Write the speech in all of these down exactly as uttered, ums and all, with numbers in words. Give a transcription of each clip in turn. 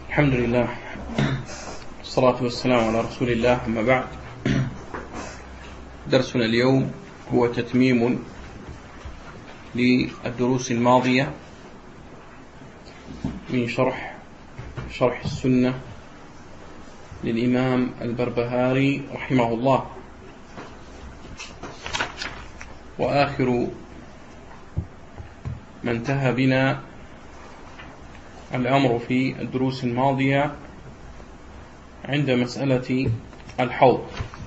الحمد لله والصلاة والسلام على رسول الله، أما بعد. درسنا اليوم هو تتميم للدروس الماضية من شرح شرح السنة للإمام البربهاري رحمه الله. وآخر ما انتهى بنا الأمر في الدروس الماضية عند مسألة الحوض.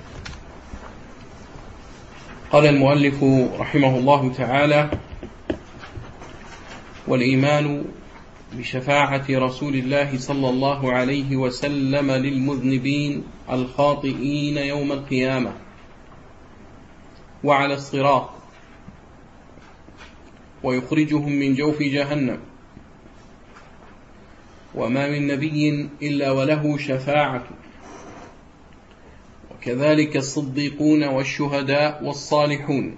قال المؤلف رحمه الله تعالى: والإيمان بشفاعة رسول الله صلى الله عليه وسلم للمذنبين الخاطئين يوم القيامة وعلى الصراط، ويخرجهم من جوف جهنم، وما من نبي إلا وله شفاعة، وكذلك الصديقون والشهداء والصالحون،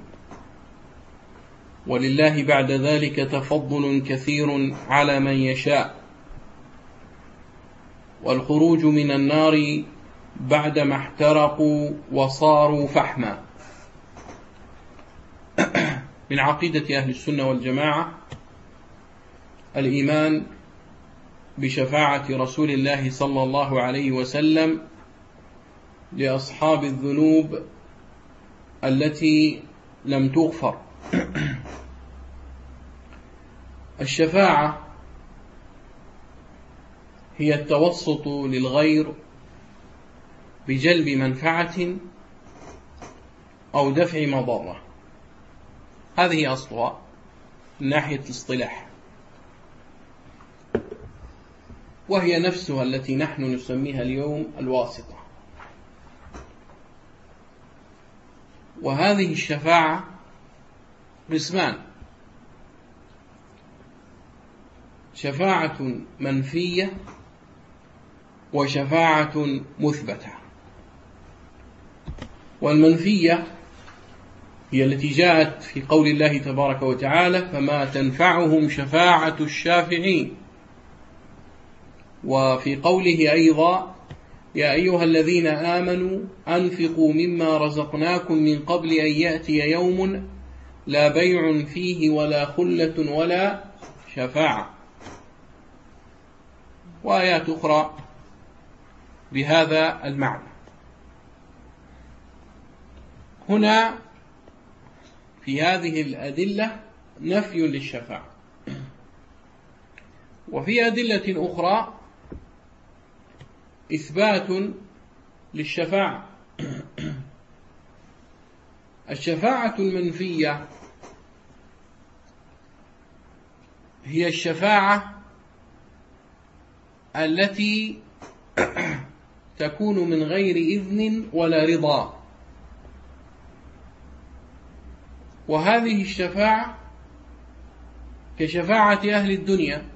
ولله بعد ذلك تفضل كثير على من يشاء، والخروج من النار بعدما احترقوا وصاروا فحما. من عقيدة أهل السنة والجماعة الإيمان بشفاعة رسول الله صلى الله عليه وسلم لأصحاب الذنوب التي لم تغفر. الشفاعة هي التوسط للغير بجلب منفعة أو دفع مضرة، هذه أصلها من ناحية الاصطلاح، وهي نفسها التي نحن نسميها اليوم الواسطة. وهذه الشفاعة قسمان: شفاعة منفية وشفاعة مثبتة. والمنفية هي التي جاءت في قول الله تبارك وتعالى: فما تنفعهم شفاعة الشافعين. وفي قوله أيضا: يا أيها الذين آمنوا أنفقوا مما رزقناكم من قبل أن يأتي يوم لا بيع فيه ولا خلة ولا شفاعة. وآيات أخرى بهذا المعنى. هنا في هذه الأدلة نفي للشفاعة، وفي أدلة أخرى إثبات للشفاعة. الشفاعة المنفية هي الشفاعة التي تكون من غير إذن ولا رضا، وهذه الشفاعة كشفاعة أهل الدنيا.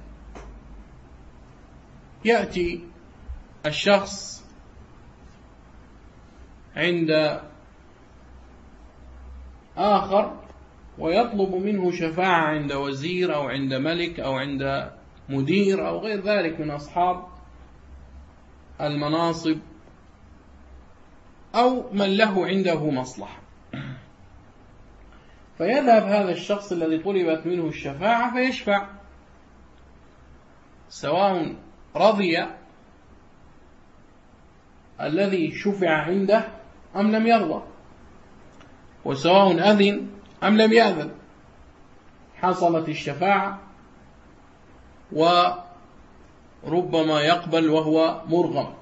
يأتي الشخص عند آخر ويطلب منه شفاعة عند وزير أو عند ملك أو عند مدير أو غير ذلك من أصحاب المناصب أو من له عنده مصلحة، فيذهب هذا الشخص الذي طلبت منه الشفاعة فيشفع، سواء رضي الذي شفع عنده أم لم يرضى، وسواء أذن أم لم يأذن، حصلت الشفاعة، وربما يقبل وهو مرغم.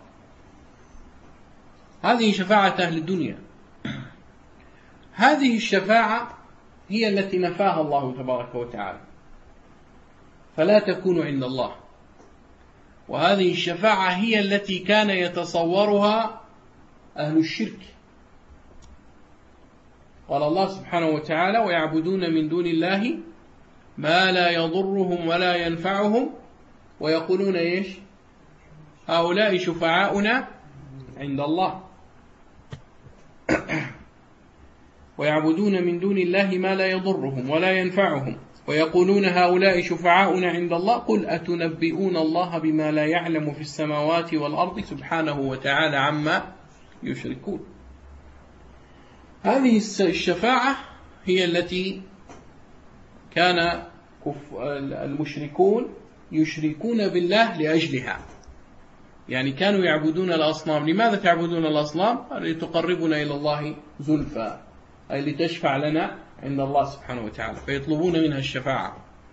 هذه شفاعة أهل الدنيا. هذه الشفاعة هي التي نفاها الله تبارك وتعالى، فلا تكون عند الله. وهذه الشفاعة هي التي كان يتصورها أهل الشرك. قال الله سبحانه وتعالى: ويعبدون من دون الله ما لا يضرهم ولا ينفعهم ويقولون إيش؟ هؤلاء شفعاؤنا عند الله. ويعبدون من دون الله ما لا يضرهم ولا ينفعهم ويقولون هؤلاء شفعاؤنا عند الله قل أتنبئون الله بما لا يعلم في السماوات والأرض سبحانه وتعالى عما يشركون. هذه الشفاعة هي التي كان المشركون يشركون بالله لأجلها، يعني كانوا يعبدون الأصنام. لماذا تعبدون الأصنام؟ لتقربنا إلى الله زلفى، أي لتشفع لنا عند الله سبحانه وتعالى، فيطلبون منها الشفاعة.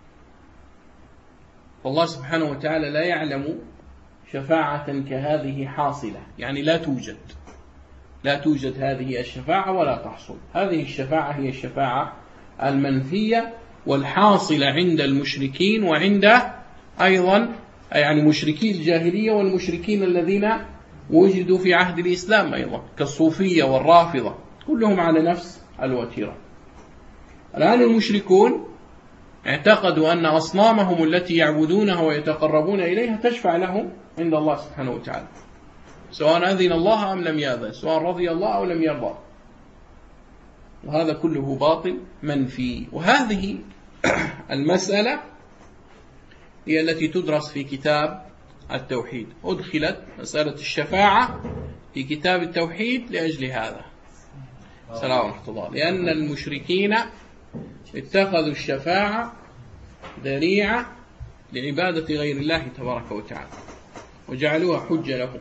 والله سبحانه وتعالى لا يعلم شفاعة كهذه حاصلة، يعني لا توجد لا توجد هذه الشفاعة ولا تحصل. هذه الشفاعة هي الشفاعة المنفية والحاصلة عند المشركين، وعند أيضا يعني مشركي الجاهلية والمشركين الذين وجدوا في عهد الإسلام أيضا كالصوفية والرافضة، كلهم على نفس الوتيرة. الآن المشركون اعتقدوا أن أصنامهم التي يعبدونها ويتقربون إليها تشفع لهم عند الله سبحانه وتعالى، سواء أذن الله أم لم يأذن، سواء رضي الله أو لم يرضى. وهذا كله باطل منفي. وهذه المسألة هي التي تدرس في كتاب التوحيد. أدخلت مسألة الشفاعة في كتاب التوحيد لأجل هذا. السلام ورحمة الله. لأن المشركين اتخذوا الشفاعة ذريعة لعبادة غير الله تبارك وتعالى وجعلوها حجة لهم.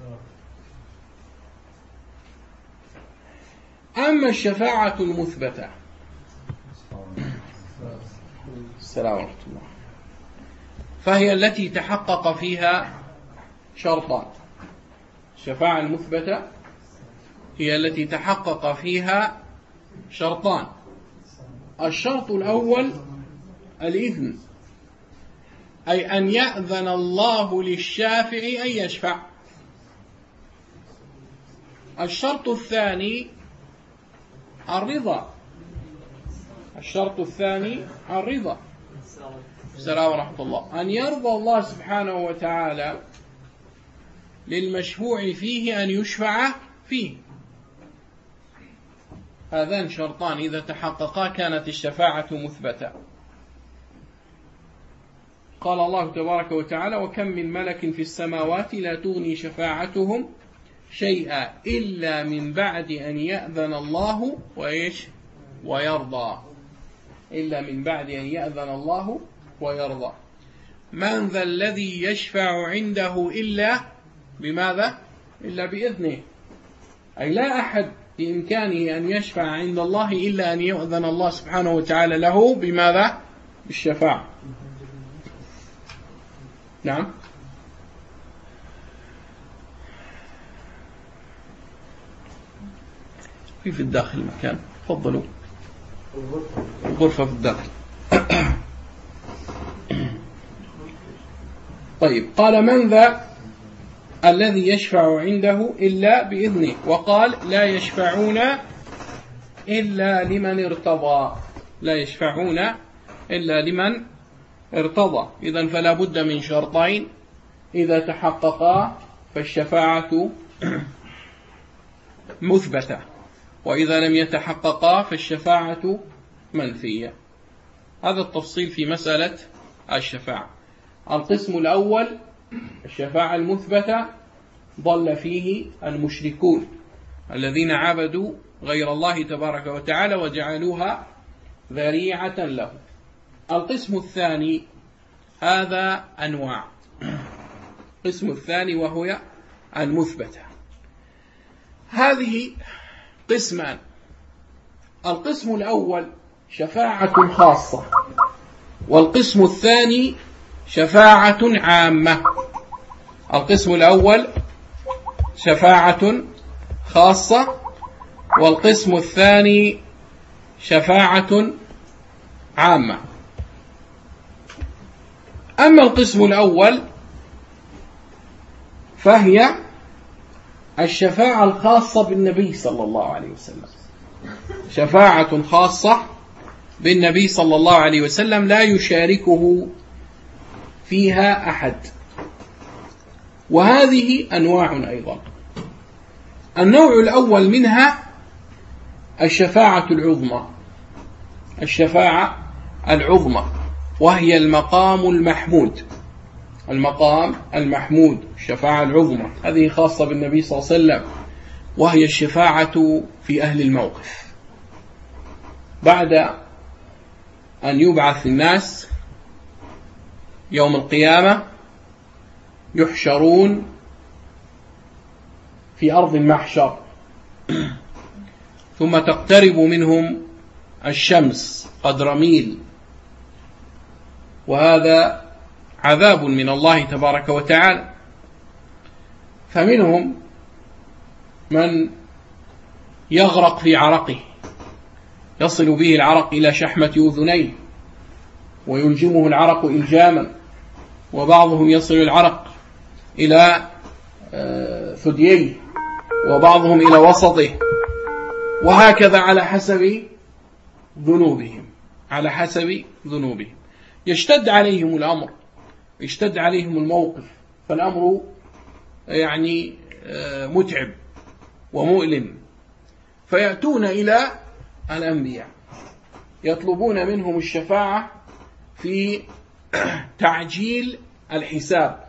أما الشفاعة المثبتة، السلام ورحمة الله، فهي التي تحقق فيها شرطان. الشفاعة المثبتة هي التي تحقق فيها شرطان. الشرط الأول الإذن، أي أن يأذن الله للشافع أن يشفع. الشرط الثاني الرضا. الشرط الثاني الرضا. السلام ورحمة الله. أن يرضى الله سبحانه وتعالى للمشفوع فيه أن يشفع فيه. هذان شرطان إذا تحققا كانت الشفاعة مثبتة. قال الله تبارك وتعالى وكم من ملك في السماوات لا تغني شفاعتهم شيئا إلا من بعد أن يأذن الله وإيش ويرضى. إلا من بعد أن يأذن الله ويرضى. من ذا الذي يشفع عنده إلا بماذا؟ إلا بإذنه، أي لا أحد بإمكانه أن يشفع عند الله إلا أن يؤذن الله سبحانه وتعالى له بماذا؟ بالشفاعة. نعم. في في الداخل مكان، تفضلوا. الغرفة في الداخل. طيب، قال من ذا الذي يشفع عنده إلا بإذنه، وقال لا يشفعون إلا لمن ارتضى. لا يشفعون إلا لمن ارتضى. إذن فلا بد من شرطين إذا تحققا فالشفاعة مثبتة، وإذا لم يتحققا فالشفاعة منفية. هذا التفصيل في مسألة الشفاعة. القسم الأول الشفاعة المثبتة ضل فيه المشركون الذين عبدوا غير الله تبارك وتعالى وجعلوها ذريعة له. القسم الثاني هذا أنواع. القسم الثاني وهو المثبتة. هذه قسمان. القسم الأول شفاعة خاصة، والقسم الثاني شفاعة عامة. القسم الأول شفاعة خاصة، والقسم الثاني شفاعة عامة. أما القسم الأول فهي الشفاعة الخاصة بالنبي صلى الله عليه وسلم. شفاعة خاصة بالنبي صلى الله عليه وسلم لا يشاركه فيها أحد. وهذه أنواع أيضا. النوع الأول منها الشفاعة العظمى. الشفاعة العظمى، وهي المقام المحمود. المقام المحمود، الشفاعة العظمى، هذه خاصة بالنبي صلى الله عليه وسلم، وهي الشفاعة في أهل الموقف. بعد أن يبعث الناس يوم القيامة يحشرون في أرض المحشر، ثم تقترب منهم الشمس قدر ميل، وهذا عذاب من الله تبارك وتعالى. فمنهم من يغرق في عرقه، يصل به العرق إلى شحمة أذنيه ويلجمه العرق إلجاما، وبعضهم يصل العرق إلى ثدييه، وبعضهم إلى وسطه، وهكذا على حسب ذنوبهم على حسب ذنوبهم يشتد عليهم الأمر، يشتد عليهم الموقف، فالأمر يعني متعب ومؤلم، فيأتون إلى الأنبياء يطلبون منهم الشفاعة في تعجيل الحساب،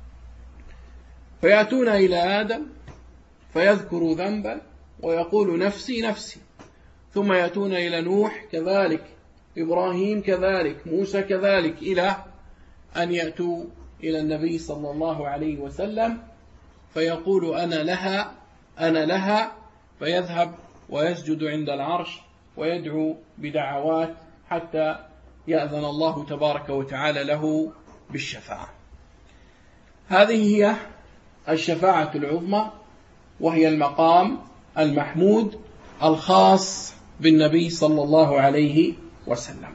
فيأتون إلى آدم فيذكر ذنبا ويقول نفسي نفسي، ثم يأتون إلى نوح كذلك، إبراهيم كذلك، موسى كذلك، إلى أن يأتوا إلى النبي صلى الله عليه وسلم فيقول أنا لها أنا لها، فيذهب ويسجد عند العرش ويدعو بدعوات حتى يأذن الله تبارك وتعالى له بالشفاعة. هذه هي الشفاعة العظمى، وهي المقام المحمود الخاص بالنبي صلى الله عليه وسلم.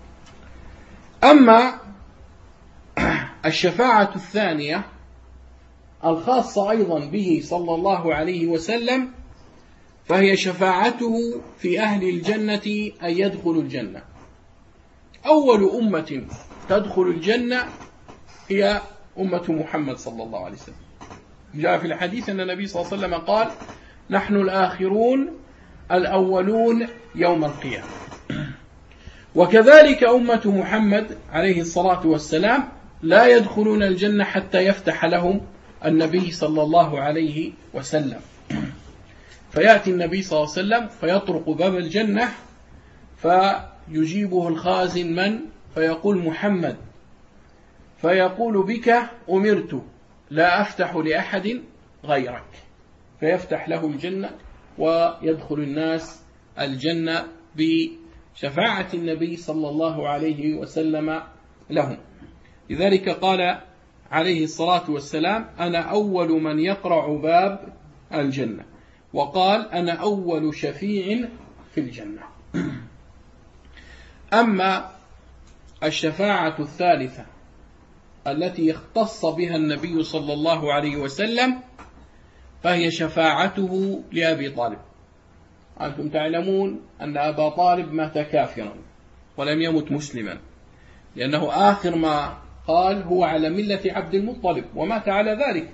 أما الشفاعة الثانية الخاصة أيضا به صلى الله عليه وسلم، فهي شفاعته في أهل الجنة أن يدخلوا الجنة. أول أمة تدخل الجنة هي أمة محمد صلى الله عليه وسلم. جاء في الحديث أن النبي صلى الله عليه وسلم قال نحن الآخرون الأولون يوم القيامة. وكذلك أمة محمد عليه الصلاة والسلام لا يدخلون الجنة حتى يفتح لهم النبي صلى الله عليه وسلم، فيأتي النبي صلى الله عليه وسلم فيطرق باب الجنة فيجيبه الخازن من؟ فيقول محمد، فيقول بك أمرت لا أفتح لأحد غيرك، فيفتح له الجنة ويدخل الناس الجنة بشفاعة النبي صلى الله عليه وسلم لهم. لذلك قال عليه الصلاة والسلام أنا أول من يقرع باب الجنة، وقال أنا أول شفيع في الجنة. أما الشفاعة الثالثة التي اختص بها النبي صلى الله عليه وسلم فهي شفاعته لأبي طالب. أنتم تعلمون أن أبا طالب مات كافرا ولم يمت مسلما، لأنه آخر ما قال هو على ملة عبد المطلب ومات على ذلك.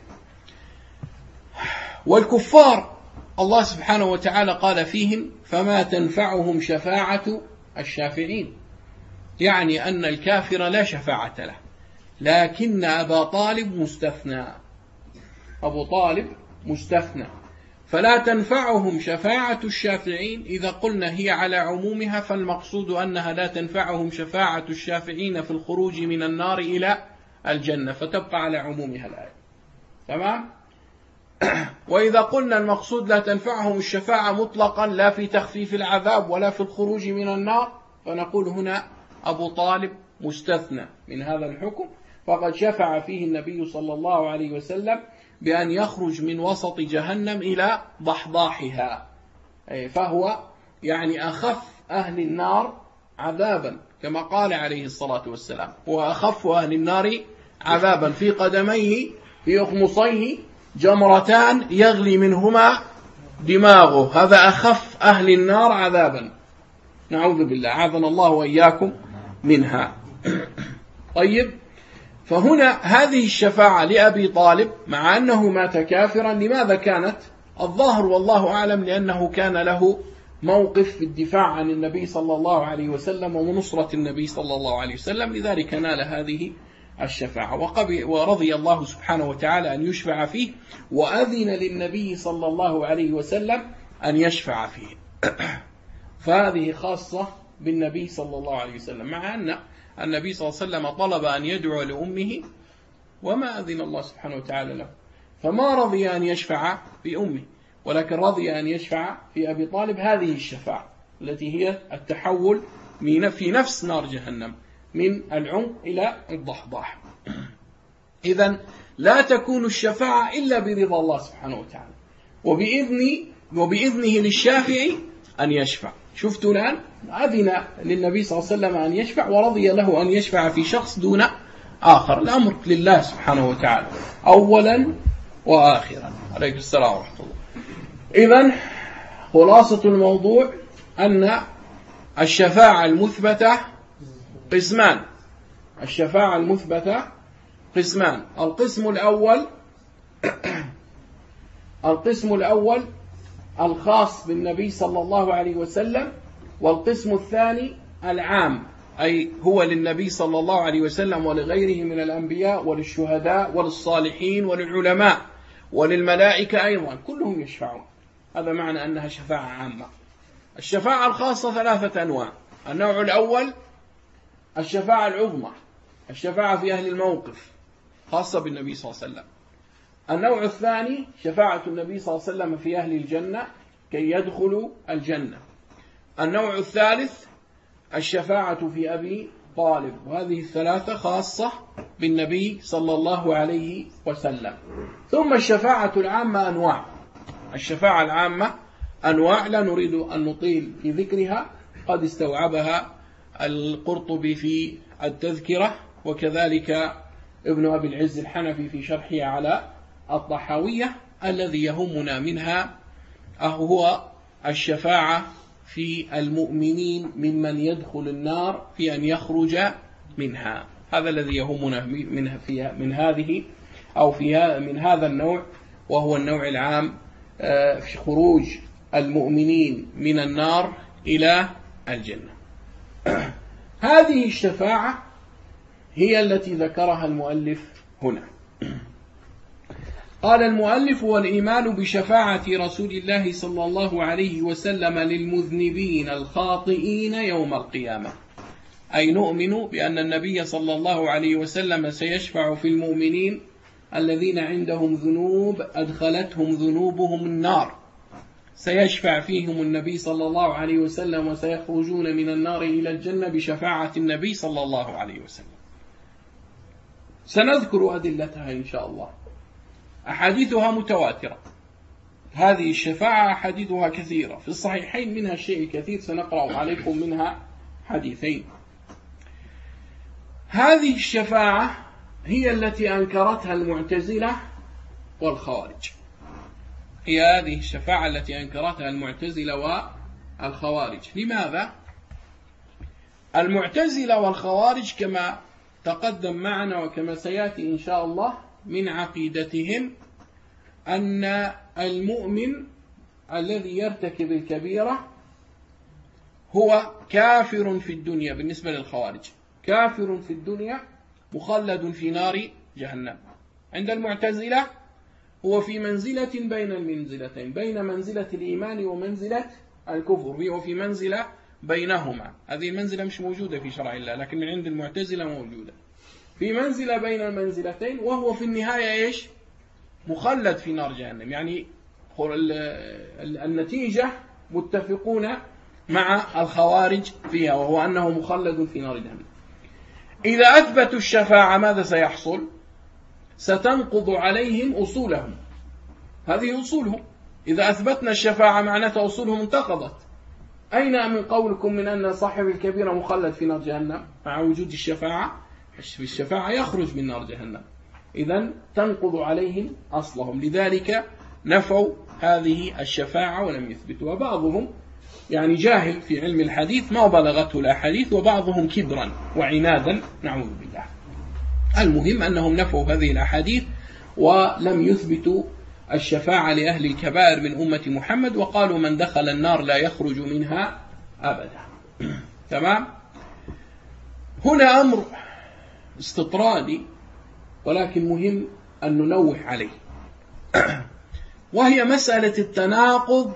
والكفار الله سبحانه وتعالى قال فيهم فما تنفعهم شفاعة الشافعين، يعني أن الكافر لا شفاعة له، لكن أبا طالب مستثنى، أبو طالب مستثنى، فلا تنفعهم شفاعة الشافعين. إذا قلنا هي على عمومها فالمقصود أنها لا تنفعهم شفاعة الشافعين في الخروج من النار إلى الجنة، فتبقى على عمومها الآية، تمام؟ وإذا قلنا المقصود لا تنفعهم الشفاعة مطلقا، لا في تخفيف العذاب ولا في الخروج من النار، فنقول هنا أبو طالب مستثنى من هذا الحكم، فقد شفع فيه النبي صلى الله عليه وسلم بأن يخرج من وسط جهنم إلى ضحضاحها، فهو يعني أخف أهل النار عذابا، كما قال عليه الصلاة والسلام هو أخف أهل النار عذابا، في قدميه في أخمصيه جمرتان يغلي منهما دماغه، هذا أخف أهل النار عذابا، نعوذ بالله، عاذنا الله وإياكم منها. طيب، فهنا هذه الشفاعة لأبي طالب مع أنه مات كافرا، لماذا كانت؟ الظاهر والله أعلم لأنه كان له موقف في الدفاع عن النبي صلى الله عليه وسلم ونصرة النبي صلى الله عليه وسلم، لذلك نال هذه الشفاعة. ورضي الله سبحانه وتعالى أن يشفع فيه، وأذن للنبي صلى الله عليه وسلم أن يشفع فيه. فهذه خاصة بالنبي صلى الله عليه وسلم، مع أن النبي صلى الله عليه وسلم طلب أن يدعو لأمه وما أذن الله سبحانه وتعالى له، فما رضي أن يشفع في أمه، ولكن رضي أن يشفع في أبي طالب. هذه الشفاعة التي هي التحول في نفس نار جهنم من العمق إلى الضحضاح. إذن لا تكون الشفاعة إلا برضا الله سبحانه وتعالى، وبإذن وبإذنه للشافع أن يشفع. شفتوا الآن أذن للنبي صلى الله عليه وسلم أن يشفع، ورضي له أن يشفع في شخص دون آخر. الأمر لله سبحانه وتعالى أولا وآخرا. عليكم السلام ورحمة الله. إذن خلاصة الموضوع أن الشفاعة المثبتة قسمان. الشفاعة المثبتة قسمان. القسم الأول القسم الأول الخاص بالنبي صلى الله عليه وسلم، والقسم الثاني العام، أي هو للنبي صلى الله عليه وسلم ولغيره من الأنبياء وللشهداء وللصالحين وللعلماء وللملائكة أيضا، كلهم يشفعون. هذا معنى أنها شفاعة عامة. الشفاعة الخاصة ثلاثة أنواع. النوع الأول الشفاعة العظمى، الشفاعة في أهل الموقف خاصة بالنبي صلى الله عليه وسلم. النوع الثاني شفاعة النبي صلى الله عليه وسلم في أهل الجنة كي يدخلوا الجنة. النوع الثالث الشفاعة في أبي طالب. وهذه الثلاثة خاصة بالنبي صلى الله عليه وسلم. ثم الشفاعة العامة أنواع. الشفاعة العامة أنواع لا نريد أن نطيل في ذكرها، قد استوعبها القرطبي في التذكرة، وكذلك ابن أبي العز الحنفي في شرحه على الطحاوية. الذي يهمنا منها هو الشفاعة في المؤمنين ممن يدخل النار في أن يخرج منها. هذا الذي يهمنا من في من هذه أو في من هذا النوع، وهو النوع العام في خروج المؤمنين من النار إلى الجنة. هذه الشفاعة هي التي ذكرها المؤلف هنا. قال المؤلف: والإيمان بشفاعة رسول الله صلى الله عليه وسلم للمذنبين الخاطئين يوم القيامة، أي نؤمن بأن النبي صلى الله عليه وسلم سيشفع في المؤمنين الذين عندهم ذنوب أدخلتهم ذنوبهم النار، سيشفع فيهم النبي صلى الله عليه وسلم وسيخرجون من النار إلى الجنة بشفاعة النبي صلى الله عليه وسلم. سنذكر أدلتها إن شاء الله. أحاديثها متواترة. هذه الشفاعة أحاديثها كثيرة في الصحيحين، منها الشيء الكثير، سنقرأ عليكم منها حديثين. هذه الشفاعة هي التي أنكرتها المعتزلة والخوارج. هي هذه الشفاعة التي أنكرتها المعتزلة والخوارج. لماذا؟ المعتزلة والخوارج كما تقدم معنا وكما سيأتي إن شاء الله من عقيدتهم أن المؤمن الذي يرتكب الكبيرة هو كافر في الدنيا. بالنسبة للخوارج كافر في الدنيا مخلد في نار جهنم. عند المعتزلة هو في منزلة بين المنزلتين، بين منزلة الإيمان ومنزلة الكفر، هو في منزلة بينهما. هذه المنزلة مش موجودة في شرع الله، لكن من عند المعتزلة موجودة، في منزلة بين المنزلتين، وهو في النهاية إيش؟ مخلد في نار جهنم. يعني النتيجة متفقون مع الخوارج فيها، وهو أنه مخلد في نار جهنم. إذا أثبتوا الشفاعة ماذا سيحصل؟ ستنقض عليهم أصولهم. هذه أصولهم. إذا أثبتنا الشفاعة معناتها أصولهم انتقضت. أين من قولكم من أن صاحب الكبيرة مخلد في نار جهنم مع وجود الشفاعة؟ في الشفاعة يخرج من نار جهنم، إذن تنقض عليهم أصلهم. لذلك نفوا هذه الشفاعة ولم يثبتوا. بعضهم يعني جاهل في علم الحديث ما بلغته الأحاديث، وبعضهم كبرا وعنادا، نعوذ بالله. المهم أنهم نفوا هذه الأحاديث ولم يثبتوا الشفاعة لأهل الكبائر من أمة محمد، وقالوا من دخل النار لا يخرج منها أبدا. تمام. هنا أمر استطرادي ولكن مهم أن ننوه عليه، وهي مسألة التناقض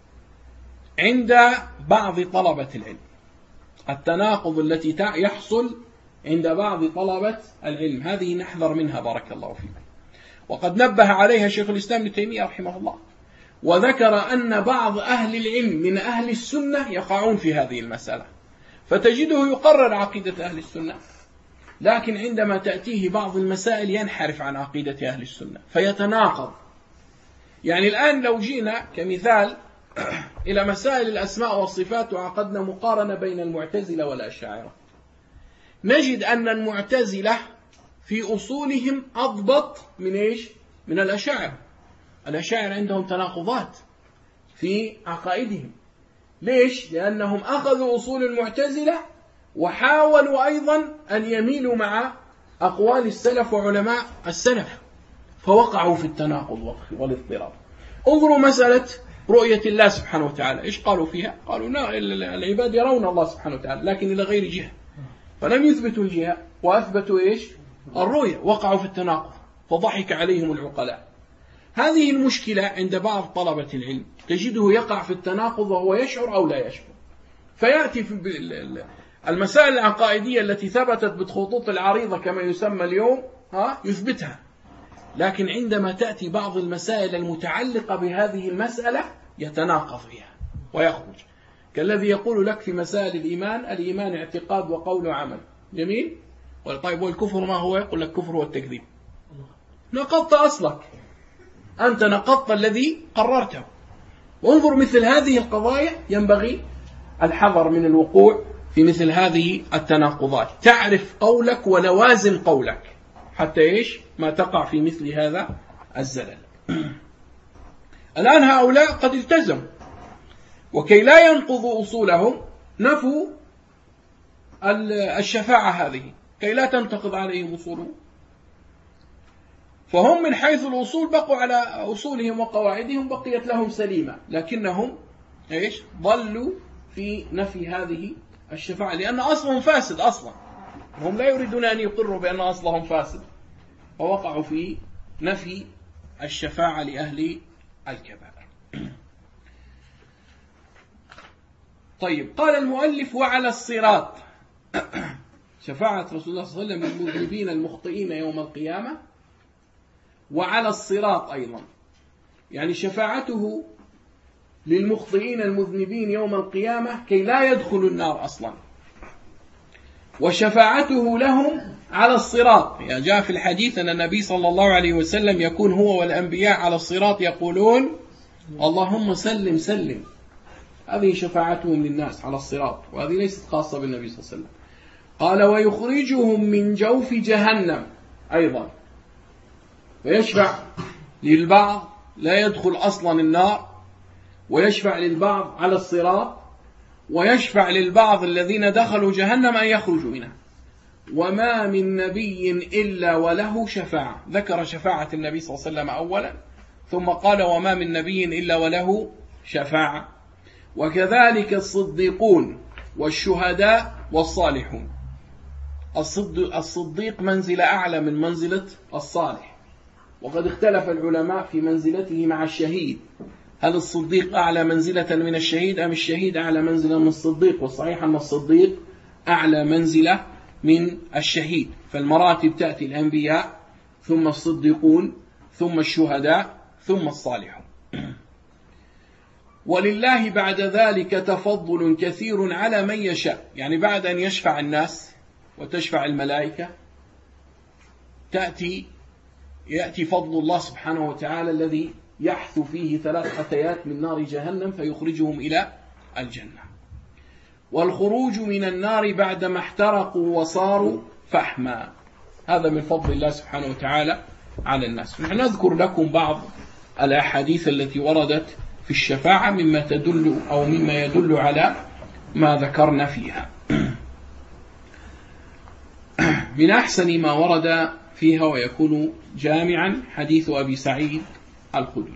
عند بعض طلبة العلم، التناقض التي يحصل عند بعض طلبة العلم، هذه نحذر منها بارك الله فيكم. وقد نبه عليها شيخ الإسلام ابن تيمية رحمه الله، وذكر أن بعض أهل العلم من أهل السنة يقعون في هذه المسألة، فتجده يقرر عقيدة أهل السنة، لكن عندما تأتيه بعض المسائل ينحرف عن عقيدة أهل السنة فيتناقض. يعني الآن لو جينا كمثال إلى مسائل الأسماء والصفات وعقدنا مقارنة بين المعتزلة والأشاعرة، نجد أن المعتزلة في أصولهم أضبط من إيش؟ من الأشاعرة. الأشاعرة عندهم تناقضات في عقائدهم. ليش؟ لأنهم أخذوا أصول المعتزلة وحاولوا أيضا أن يميلوا مع أقوال السلف وعلماء السلف، فوقعوا في التناقض والاضطراب. انظروا مسألة رؤية الله سبحانه وتعالى، إيش قالوا فيها؟ قالوا لا، العباد يرون الله سبحانه وتعالى لكن إلى غير جهة، فلم يثبتوا الجهة وأثبتوا إيش؟ الرؤية، وقعوا في التناقض فضحك عليهم العقلاء. هذه المشكلة عند بعض طلبة العلم، تجده يقع في التناقض وهو يشعر أو لا يشعر، فيأتي في المسائل العقائدية التي ثبتت بالخطوط العريضة كما يسمى اليوم ها يثبتها، لكن عندما تأتي بعض المسائل المتعلقة بهذه المسألة يتناقض فيها ويخرج، كالذي يقول لك في مسائل الإيمان: الإيمان اعتقاد وقول وعمل. جميل. طيب والكفر ما هو؟ يقول لك كفر والتكذيب. نقضت أصلك، أنت نقضت الذي قررته. وانظر مثل هذه القضايا ينبغي الحذر من الوقوع في مثل هذه التناقضات، تعرف قولك ولوازم قولك حتى إيش ما تقع في مثل هذا الزلل. الآن هؤلاء قد التزموا، وكي لا ينقضوا أصولهم نفوا الشفاعة هذه كي لا تنتقض عليهم أصولهم، فهم من حيث الأصول بقوا على أصولهم وقواعدهم، بقيت لهم سليمة، لكنهم إيش ضلوا في نفي هذه الشفاعة لأن أصلهم فاسد أصلا، هم لا يريدون أن يقروا بأن أصلهم فاسد، فوقعوا في نفي الشفاعة لأهل الكبائر. طيب، قال المؤلف: وعلى الصراط، شفاعة رسول الله صلى الله عليه وسلم للمذنبين المخطئين يوم القيامة، وعلى الصراط أيضا، يعني شفاعته للمخطئين المذنبين يوم القيامة كي لا يدخلوا النار أصلا، وشفاعته لهم على الصراط. يعني جاء في الحديث أن النبي صلى الله عليه وسلم يكون هو والأنبياء على الصراط يقولون: اللهم سلم سلم. هذه شفاعتهم للناس على الصراط، وهذه ليست خاصة بالنبي صلى الله عليه وسلم. قال: ويخرجهم من جوف جهنم أيضا، ويشفع للبعض لا يدخل أصلا النار، ويشفع للبعض على الصراط، ويشفع للبعض الذين دخلوا جهنم أن يخرجوا منها. وما من نبي إلا وله شفاعة، ذكر شفاعة النبي صلى الله عليه وسلم أولا، ثم قال: وما من نبي إلا وله شفاعة. وكذلك الصديقون والشهداء والصالحون. الصديق منزلة أعلى من منزلة الصالح، وقد اختلف العلماء في منزلته مع الشهيد، هل الصديق أعلى منزلة من الشهيد أم الشهيد أعلى منزلة من الصديق؟ والصحيح أن الصديق أعلى منزلة من الشهيد، فالمراتب تأتي: الأنبياء، ثم الصديقون، ثم الشهداء، ثم الصالحون. ولله بعد ذلك تفضل كثير على من يشاء، يعني بعد أن يشفع الناس وتشفع الملائكة تأتي يأتي فضل الله سبحانه وتعالى الذي يحث فيه ثلاث حثيات من نار جهنم فيخرجهم إلى الجنة. والخروج من النار بعدما احترقوا وصاروا فحما، هذا من فضل الله سبحانه وتعالى على الناس. نحن نذكر لكم بعض الأحاديث التي وردت في الشفاعة مما تدل أو مما يدل على ما ذكرنا فيها. من أحسن ما ورد فيها ويكون جامعا حديث أبي سعيد الخدري.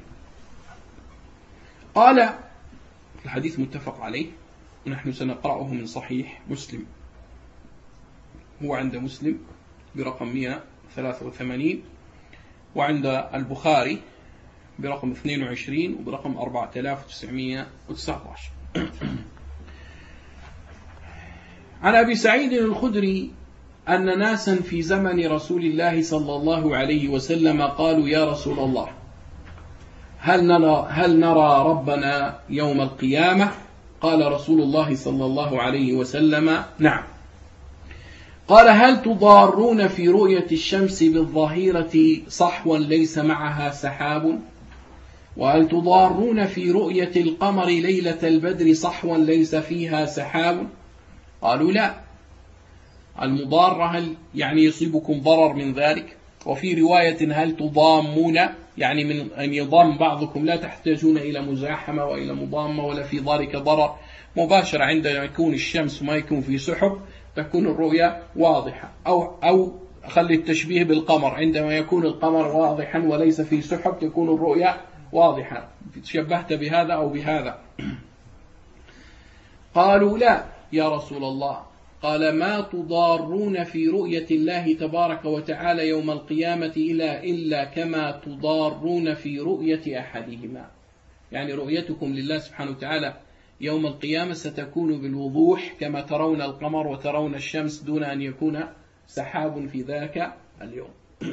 قال الحديث متفق عليه، ونحن سنقرأه من صحيح مسلم، هو عند مسلم برقم مئة وثلاثة وثمانين، وعند البخاري برقم اثنين وعشرين وبرقم أربعة آلاف وتسعمئة وتسعة عشر. عن أبي سعيد الخدري أن ناسا في زمن رسول الله صلى الله عليه وسلم قالوا: يا رسول الله، هل نرى, هل نرى ربنا يوم القيامة؟ قال رسول الله صلى الله عليه وسلم: نعم. قال: هل تضارون في رؤية الشمس بالظهيرة صحوا ليس معها سحاب؟ وهل تضارون في رؤية القمر ليلة البدر صحوا ليس فيها سحاب؟ قالوا: لا. المضارة هل يعني يصيبكم ضرر من ذلك؟ وفي رواية: هل تضامون، يعني من أن يضام بعضكم، لا تحتاجون إلى مزاحمة وإلى مضامة ولا في ذلك ضرر مباشر. عندما يكون الشمس وما يكون في سحب تكون الرؤية واضحة. أو أو خلي التشبيه بالقمر، عندما يكون القمر واضحا وليس في سحب تكون الرؤية واضحة. تشبهت بهذا أو بهذا؟ قالوا: لا يا رسول الله. قال: ما تضارون في رؤية الله تبارك وتعالى يوم القيامة إلا إلا كما تضارون في رؤية أحدهما. يعني رؤيتكم لله سبحانه وتعالى يوم القيامة ستكون بالوضوح كما ترون القمر وترون الشمس دون أن يكون سحاب في ذاك اليوم.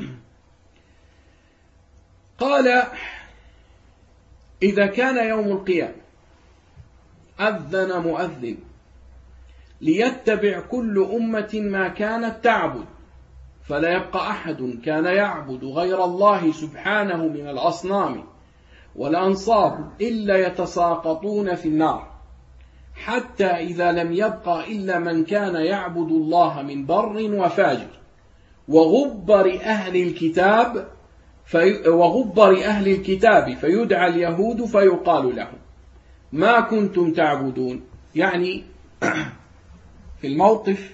قال: إذا كان يوم القيامة أذن مؤذن ليتبع كل أمة ما كانت تعبد، فلا يبقى أحد كان يعبد غير الله سبحانه من الأصنام والأنصاب إلا يتساقطون في النار، حتى إذا لم يبقى إلا من كان يعبد الله من بر وفاجر وغبر أهل الكتاب في وغبر أهل الكتاب فيدعى اليهود فيقال لهم: ما كنتم تعبدون. يعني في الموقف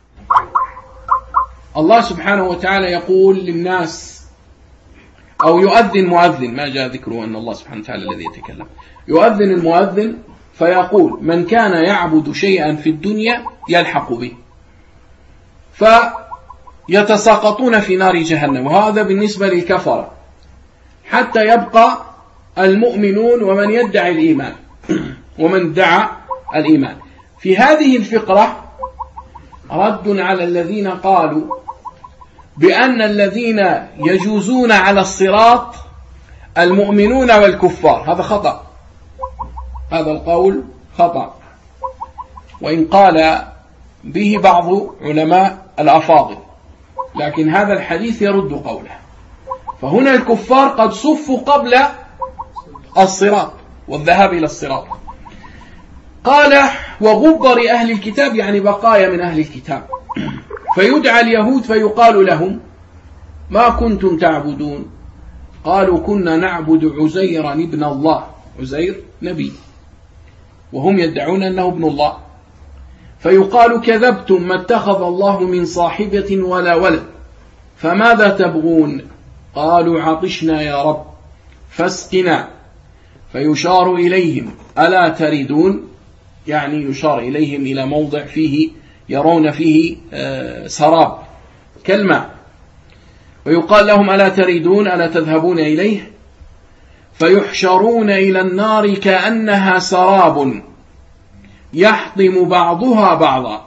الله سبحانه وتعالى يقول للناس، أو يؤذن مؤذن، ما جاء ذكره أن الله سبحانه وتعالى الذي يتكلم، يؤذن المؤذن فيقول: من كان يعبد شيئا في الدنيا يلحق به، فيتساقطون في نار جهنم. وهذا بالنسبة للكفرة، حتى يبقى المؤمنون ومن يدعي الإيمان ومن دعا الإيمان. في هذه الفقرة رد على الذين قالوا بأن الذين يجوزون على الصراط المؤمنون والكفار. هذا خطأ، هذا القول خطأ، وإن قال به بعض علماء الأفاضل، لكن هذا الحديث يرد قوله. فهنا الكفار قد صفوا قبل الصراط والذهاب إلى الصراط. قال: وغبر أهل الكتاب، يعني بقايا من أهل الكتاب، فيدعى اليهود فيقال لهم: ما كنتم تعبدون؟ قالوا: كنا نعبد عزيرا ابن الله. عزير نبي، وهم يدعون أنه ابن الله. فيقال: كذبتم، ما اتخذ الله من صاحبة ولا ولد، فماذا تبغون؟ قالوا: عطشنا يا رب فاسقنا. فيشار إليهم: ألا تريدون؟ يعني يشار إليهم إلى موضع فيه يرون فيه سراب كالماء، ويقال لهم: ألا تريدون؟ ألا تذهبون إليه؟ فيحشرون إلى النار كأنها سراب يحطم بعضها بعضا،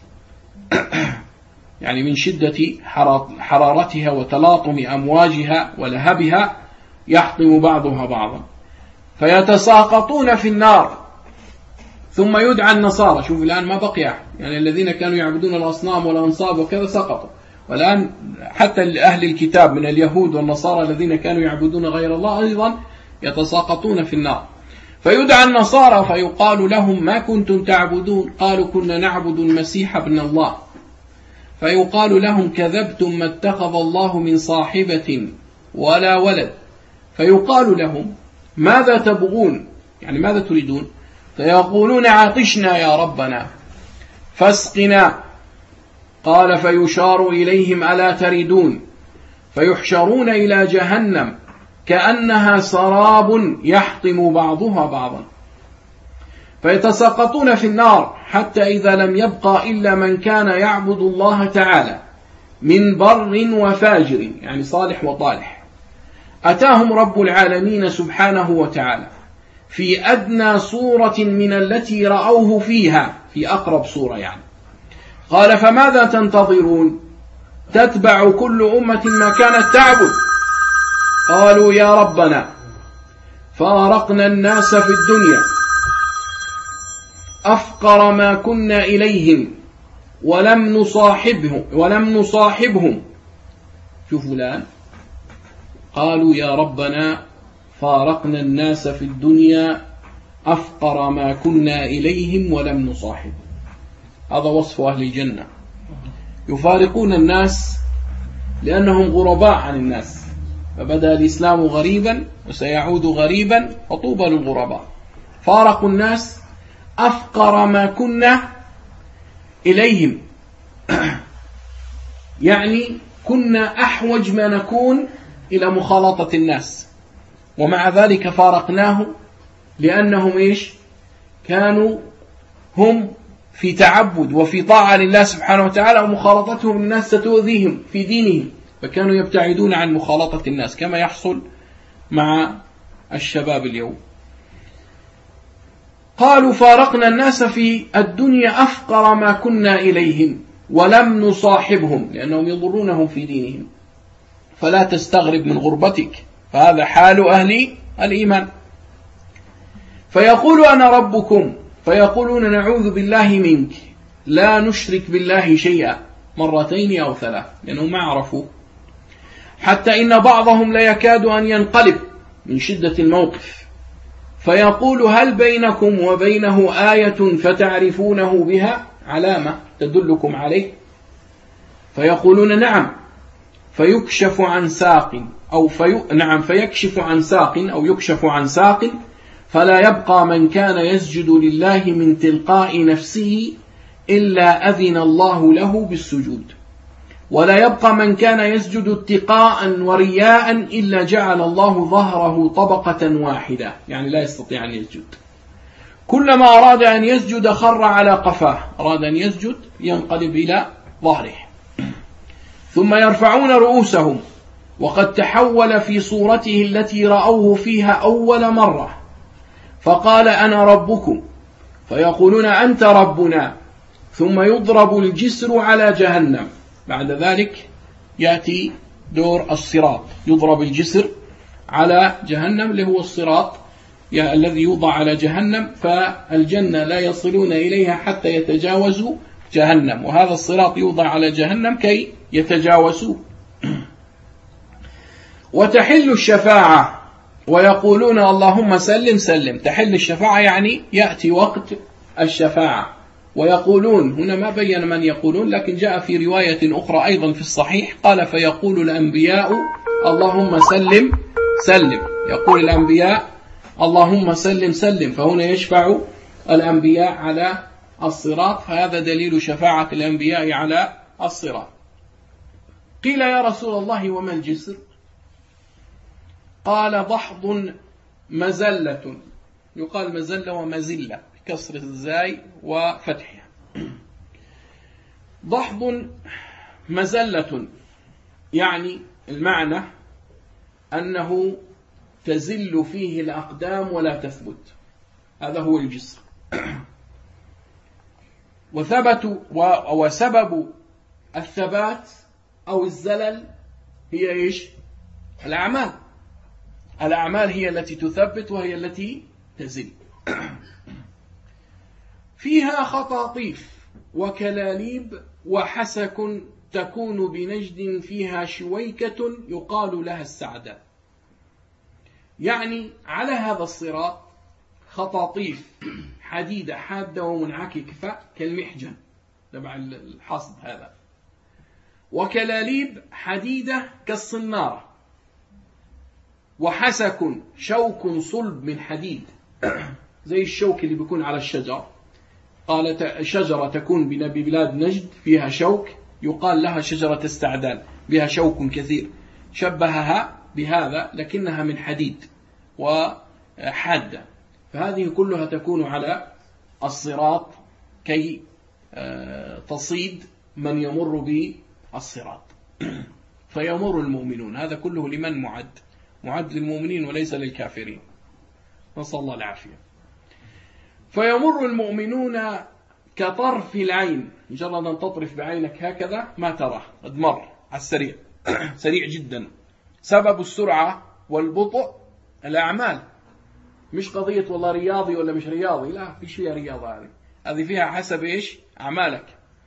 يعني من شدة حرارتها وتلاطم أمواجها ولهبها يحطم بعضها بعضا، فيتساقطون في النار. ثم يدعى النصارى. شوف الآن ما بقي أحد، يعني الذين كانوا يعبدون الأصنام والأنصاب وكذا سقطوا، والآن حتى أهل الكتاب من اليهود والنصارى الذين كانوا يعبدون غير الله أيضا يتساقطون في النار. فيدعى النصارى فيقال لهم: ما كنتم تعبدون؟ قالوا: كنا نعبد المسيح ابن الله. فيقال لهم: كذبتم، ما اتخذ الله من صاحبة ولا ولد. فيقال لهم: ماذا تبغون؟ يعني ماذا تريدون؟ فيقولون: عطشنا يا ربنا فاسقنا. قال: فيشار إليهم: ألا تريدون؟ فيحشرون إلى جهنم كأنها سراب يحطم بعضها بعضا، فيتساقطون في النار حتى إذا لم يبقى إلا من كان يعبد الله تعالى من بر وفاجر، يعني صالح وطالح، أتاهم رب العالمين سبحانه وتعالى في أدنى صورة من التي رأوه فيها، في أقرب صورة يعني. قال فماذا تنتظرون؟ تتبع كل أمة ما كانت تعبد. قالوا يا ربنا فارقنا الناس في الدنيا أفقر ما كنا إليهم ولم نصاحبهم ولم نصاحبهم شوفوا الآن، قالوا يا ربنا فارقنا الناس في الدنيا أفقر ما كنا إليهم ولم نصاحبهم. هذا وصف أهل الجنة، يفارقون الناس لأنهم غرباء عن الناس، فبدأ الإسلام غريبا وسيعود غريبا، فطوبى للغرباء. فارقوا الناس أفقر ما كنا إليهم، يعني كنا أحوج ما نكون إلى مخالطة الناس، ومع ذلك فارقناه لأنهم إيش؟ كانوا هم في تعبد وفي طاعة لله سبحانه وتعالى، ومخالطتهم الناس ستؤذيهم في دينهم، فكانوا يبتعدون عن مخالطة الناس كما يحصل مع الشباب اليوم. قالوا فارقنا الناس في الدنيا أفقر ما كنا إليهم ولم نصاحبهم، لأنهم يضرونهم في دينهم. فلا تستغرب من غربتك، فهذا حال أهل الإيمان. فيقول أنا ربكم، فيقولون نعوذ بالله منك، لا نشرك بالله شيئا، مرتين أو ثلاث، لأنهم ما عرفوا، حتى إن بعضهم لا يكاد أن ينقلب من شدة الموقف، فيقول هل بينكم وبينه آية فتعرفونه بها، علامة تدلكم عليه؟ فيقولون نعم، فيكشف عن ساق أو في... نعم فيكشف عن ساق أو يكشف عن ساق، فلا يبقى من كان يسجد لله من تلقاء نفسه إلا أذن الله له بالسجود، ولا يبقى من كان يسجد اتقاء ورياء إلا جعل الله ظهره طبقة واحدة، يعني لا يستطيع أن يسجد. كلما أراد أن يسجد خر على قفاه، أراد أن يسجد ينقلب إلى ظهره. ثم يرفعون رؤوسهم وقد تحول في صورته التي رأوه فيها أول مرة، فقال أنا ربكم، فيقولون أنت ربنا، ثم يضرب الجسر على جهنم. بعد ذلك يأتي دور الصراط، يضرب الجسر على جهنم اللي هو الصراط الذي يوضع على جهنم، فالجنة لا يصلون إليها حتى يتجاوزوا جهنم، وهذا الصراط يوضع على جهنم كي يتجاوزوه. وتحل الشفاعة ويقولون اللهم سلم سلم. تحل الشفاعة يعني يأتي وقت الشفاعة، ويقولون هنا ما بين من يقولون، لكن جاء في رواية أخرى أيضا في الصحيح قال فيقول الأنبياء اللهم سلم سلم، يقول الأنبياء اللهم سلم سلم، فهنا يشفع الأنبياء على الصراط، فهذا دليل شفاعة الأنبياء على الصراط. قيل يا رسول الله وما الجسر؟ قال ضحض مزلة، يقال مزلة ومزلة بكسر الزاي وفتحها. ضحض مزلة يعني المعنى أنه تزل فيه الأقدام ولا تثبت، هذا هو الجسر. وثبت وسبب الثبات أو الزلل هي إيش؟ الأعمال. الأعمال هي التي تثبت وهي التي تزل. فيها خطاطيف وكلاليب وحسك تكون بنجد فيها شويكة يقال لها السعداء. يعني على هذا الصراط خطاطيف حديدة حادة ومنعككة كالمحجن تبع الحصد هذا، وكلاليب حديدة كالصنارة، وحسك شوك صلب من حديد زي الشوك اللي بيكون على الشجر. قالت شجرة تكون ببلاد نجد فيها شوك يقال لها شجرة السعدان، بها شوك كثير، شبهها بهذا لكنها من حديد وحادة، فهذه كلها تكون على الصراط كي تصيد من يمر بالصراط. فيمر المؤمنون، هذا كله لمن معد؟ معد للمؤمنين وليس للكافرين، نسأل الله العافية. فيمر المؤمنون كطرف العين، مجرد أن تطرف بعينك هكذا ما تراه، قد مر على السريع سريع جدا. سبب السرعة والبطء الأعمال، مش قضية والله رياضي ولا مش رياضي، لا فيش فيها رياضة، هذه هذه فيها حسب إيش أعمالك.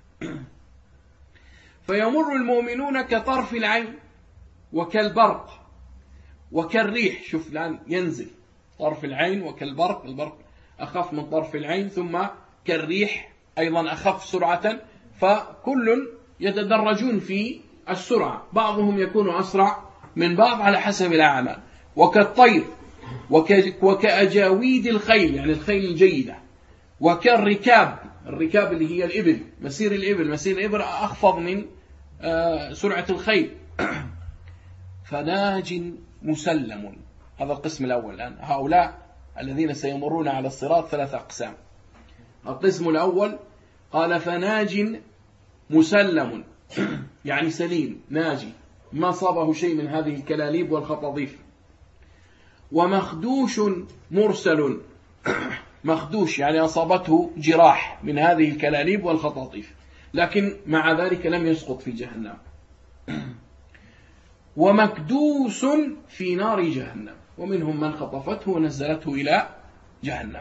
فيمر المؤمنون كطرف العين وكالبرق وكالريح. شوف الآن ينزل طرف العين وكالبرق، البرق أخف من طرف العين، ثم كالريح أيضا أخف سرعة، فكل يتدرجون في السرعة، بعضهم يكون أسرع من بعض على حسب الأعمال. وكالطير وكأجاويد الخيل، يعني الخيل الجيدة، وكالركاب، الركاب اللي هي الإبل، مسير الإبل، مسير الإبل أخفض من سرعة الخيل. فناج مسلم، هذا القسم الأول. الآن هؤلاء الذين سيمرون على الصراط ثلاثة أقسام. القسم الأول قال فناج مسلم، يعني سليم ناجي، ما صابه شيء من هذه الكلاليب والخطاطيف. ومخدوش مرسل، مخدوش يعني أصابته جراح من هذه الكلاليب والخطاطيف، لكن مع ذلك لم يسقط في جهنم. ومكدوس في نار جهنم، ومنهم من خطفته ونزلته إلى جهنم.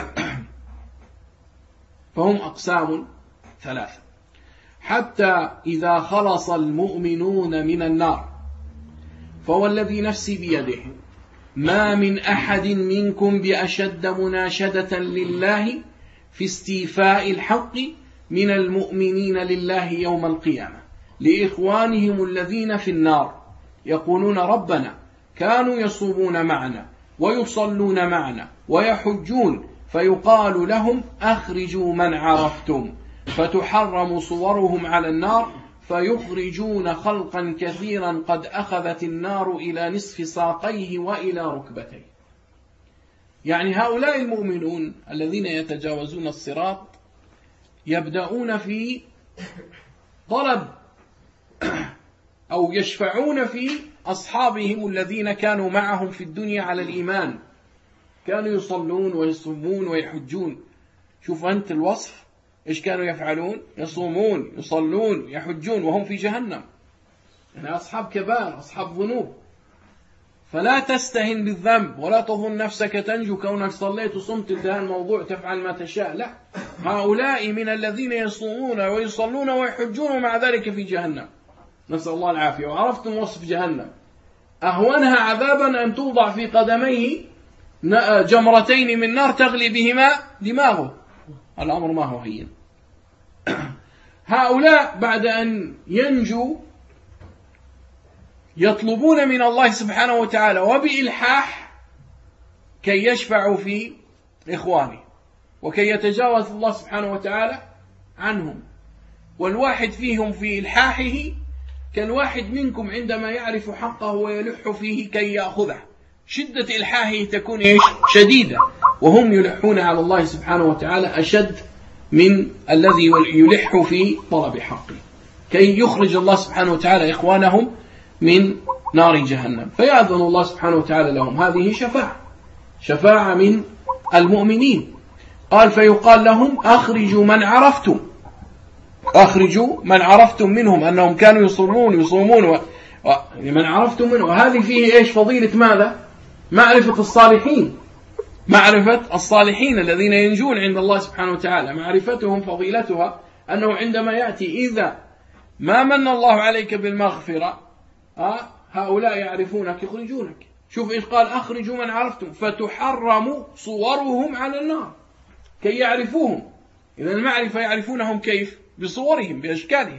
فهم أقسام ثلاثة. حتى إذا خلص المؤمنون من النار، فهو الذي نفسي بيده ما من أحد منكم بأشد مناشدة لله في استيفاء الحق من المؤمنين لله يوم القيامة لإخوانهم الذين في النار، يقولون ربنا كانوا يصومون معنا ويصلون معنا ويحجون، فيقال لهم أخرجوا من عرفتم، فتحرم صورهم على النار، فيخرجون خلقا كثيرا قد أخذت النار إلى نصف ساقيه وإلى ركبتيه. يعني هؤلاء المؤمنون الذين يتجاوزون الصراط يبدأون في طلب أو يشفعون في أصحابهم الذين كانوا معهم في الدنيا على الإيمان، كانوا يصلون ويصومون ويحجون. شوف أنت الوصف، إيش كانوا يفعلون؟ يصومون يصلون يحجون وهم في جهنم، يعني أصحاب كبار، أصحاب ذنوب. فلا تستهن بالذنب ولا تظن نفسك تنجو كونك صليت وصمت، انتهى الموضوع، تفعل ما تشاء. لا، هؤلاء من الذين يصومون ويصلون ويحجون ومع ذلك في جهنم، نسأل الله العافية. وعرفتم وصف جهنم، أهونها عذابا أن توضع في قدميه جمرتين من نار تغلي بهما دماغه، الأمر ما هو هين. هؤلاء بعد أن ينجوا يطلبون من الله سبحانه وتعالى وبإلحاح كي يشفعوا في إخوانه وكي يتجاوز الله سبحانه وتعالى عنهم. والواحد فيهم في إلحاحه كالواحد منكم عندما يعرف حقه ويلح فيه كي يأخذه، شدة إلحاحه تكون إيش؟ شديدة، وهم يلحون على الله سبحانه وتعالى أشد من الذي يلح في طلب حقه، كي يخرج الله سبحانه وتعالى إخوانهم من نار جهنم، فيأذن الله سبحانه وتعالى لهم. هذه شفاعة، شفاعة من المؤمنين. قال فيقال لهم أخرجوا من عرفتم، أخرجوا من عرفتم منهم أنهم كانوا يصلون يصومون و... و... من عرفتم منهم. وهذه فيه إيش؟ فضيلة ماذا؟ معرفة الصالحين، معرفة الصالحين الذين ينجون عند الله سبحانه وتعالى، معرفتهم فضيلتها أنه عندما يأتي إذا ما من الله عليك بالمغفرة آه هؤلاء يعرفونك يخرجونك. شوف إيش قال؟ أخرجوا من عرفتم، فتحرم صورهم على النار، كي يعرفوهم. إذا المعرفة يعرفونهم كيف؟ بصورهم بأشكالهم.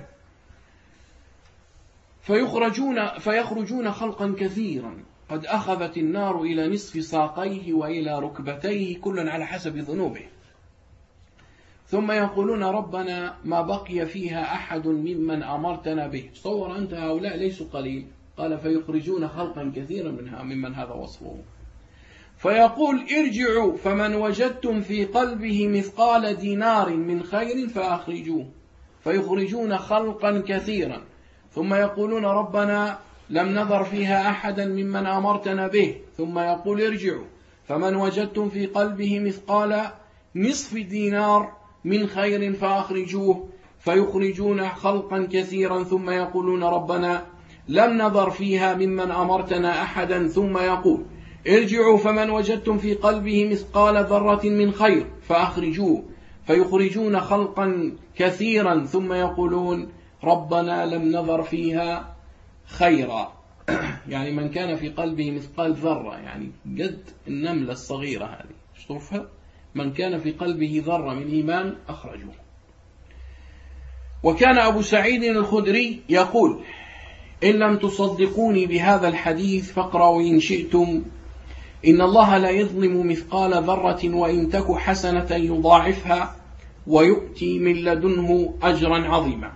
فيخرجون فيخرجون خلقا كثيرا قد أخذت النار إلى نصف ساقيه وإلى ركبتيه، كل على حسب ذنوبه. ثم يقولون ربنا ما بقي فيها أحد ممن أمرتنا به. تصور أنت هؤلاء ليسوا قليل، قال فيخرجون خلقا كثيرا منها ممن هذا وصفه. فيقول ارجعوا فمن وجدتم في قلبه مثقال دينار من خير فأخرجوه، فيخرجون خلقا كثيرا، ثم يقولون ربنا لم نذر فيها أحدا ممن أمرتنا به، ثم يقول ارجعوا فمن وجدتم في قلبه مثقال نصف دينار من خير فأخرجوه، فيخرجون خلقا كثيرا، ثم يقولون ربنا لم نذر فيها ممن أمرتنا أحدا، ثم يقول ارجعوا فمن وجدتم في قلبه مثقال ذرة من خير فأخرجوه، فيخرجون خلقا كثيرا، ثم يقولون ربنا لم نذر فيها خيرا. يعني من كان في قلبه مثقال ذرة، يعني قد النملة الصغيرة هذه، شوفها، من كان في قلبه ذرة من إيمان أخرجوه. وكان أبو سعيد الخدري يقول إن لم تصدقوني بهذا الحديث فاقرأوا إن شئتم إن الله لا يظلم مثقال ذرة وإن تك حسنة يضاعفها ويؤتي من لدنه أجرا عظيما.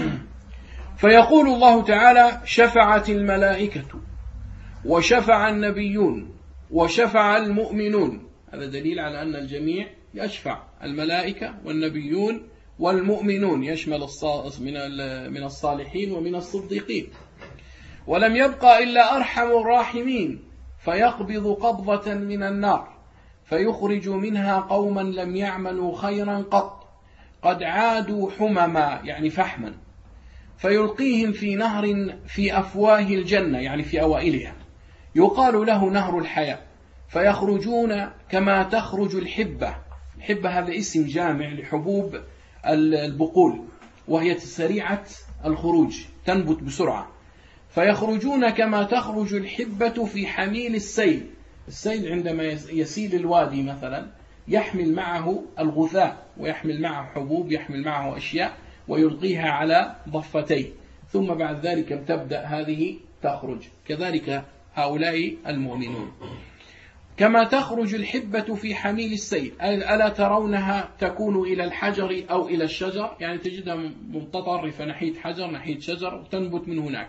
فيقول الله تعالى شفعت الملائكة وشفع النبيون وشفع المؤمنون. هذا دليل على أن الجميع يشفع، الملائكة والنبيون والمؤمنون، يشمل من الصالحين ومن الصديقين. ولم يبقى إلا أرحم الراحمين فيقبض قبضة من النار فيخرج منها قوما لم يعملوا خيرا قط قد عادوا حمما، يعني فحما، فيلقيهم في نهر في أفواه الجنة، يعني في أوائلها، يقال له نهر الحياة، فيخرجون كما تخرج الحبة. الحبة هذا اسم جامع لحبوب البقول، وهي سريعة الخروج، تنبت بسرعة. فيخرجون كما تخرج الحبة في حميل السيل. السيل عندما يسيل الوادي مثلا يحمل معه الغثاء، ويحمل معه حبوب، يحمل معه أشياء، ويلقيها على ضفتيه، ثم بعد ذلك تبدأ هذه تخرج. كذلك هؤلاء المؤمنون كما تخرج الحبة في حميل السيل. ألا ترونها تكون إلى الحجر أو إلى الشجر، يعني تجدها متطرفة ناحية حجر ناحية شجر وتنبت من هناك.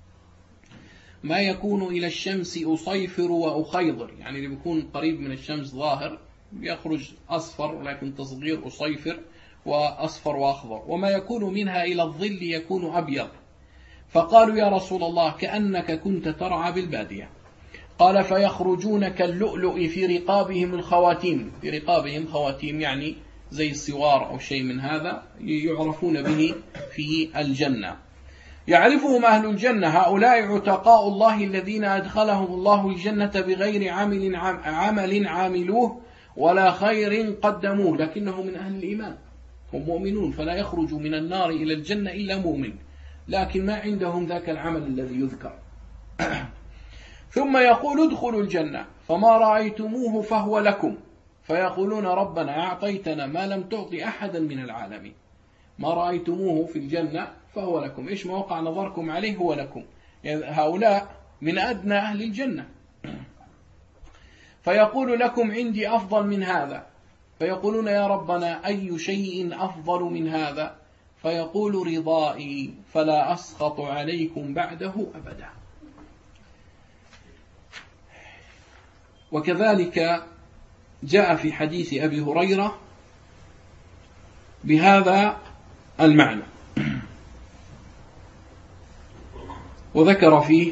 ما يكون إلى الشمس أصيفر وأخيضر، يعني اللي بيكون قريب من الشمس ظاهر يخرج أصفر، ولكن تصغير أصيفر وأصفر وأخضر. وما يكون منها إلى الظل يكون أبيض. فقالوا يا رسول الله كأنك كنت ترعى بالبادية. قال فيخرجون كاللؤلؤ في رقابهم الخواتيم. في رقابهم خواتيم يعني زي السوار أو شيء من هذا، يعرفون به في الجنة. يعرفهم أهل الجنة، هؤلاء عتقاء الله الذين أدخلهم الله الجنة بغير عمل عمل عاملوه ولا خير قدموه، لكنه من أهل الإيمان، هم مؤمنون، فلا يخرج من النار إلى الجنة إلا مؤمن، لكن ما عندهم ذاك العمل الذي يذكر. ثم يقول ادخلوا الجنة فما رأيتموه فهو لكم، فيقولون ربنا أعطيتنا ما لم تعطي أحدا من العالمين. ما رأيتموه في الجنة فهو لكم، إيش موقع نظركم عليه هو لكم، يعني هؤلاء من أدنى أهل الجنة. فيقول لكم عندي أفضل من هذا، فيقولون يا ربنا أي شيء أفضل من هذا، فيقول رضائي فلا أسخط عليكم بعده أبدا. وكذلك جاء في حديث أبي هريرة بهذا المعنى، وذكر فيه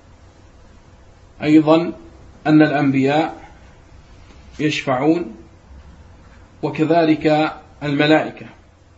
أيضا أن الأنبياء يشفعون وكذلك الملائكة.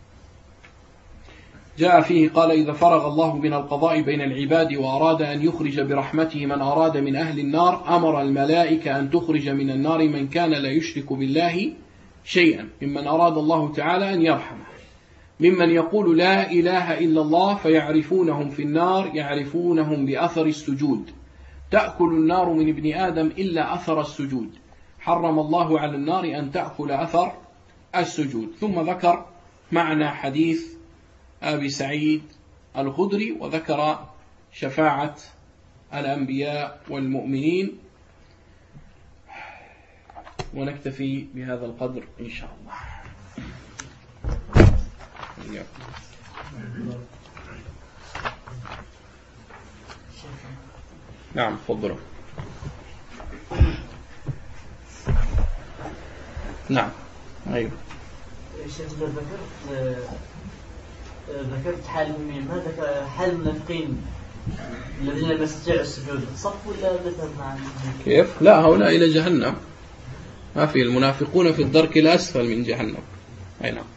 جاء فيه قال إذا فرغ الله من القضاء بين العباد وأراد أن يخرج برحمته من أراد من أهل النار أمر الملائكة أن تخرج من النار من كان لا يشرك بالله شيئا ممن أراد الله تعالى أن يرحمه، ممن يقول لا إله إلا الله، فيعرفونهم في النار يعرفونهم بأثر السجود. تأكل النار من ابن آدم إلا أثر السجود، حرم الله على النار أن تأكل أثر السجود. ثم ذكر معنى حديث أبي سعيد الخدري، وذكر شفاعة الأنبياء والمؤمنين. ونكتفي بهذا القدر إن شاء الله. نعم تفضلوا. نعم أيوه. شيخ ذكرت ذكرت حال ما ذكر حال المنافقين الذين لم يستطيعوا السجود صف ولا ذكر معنا؟ كيف؟ لا هؤلاء إلى جهنم، ما في، المنافقون في الدرك الأسفل من جهنم. أي نعم.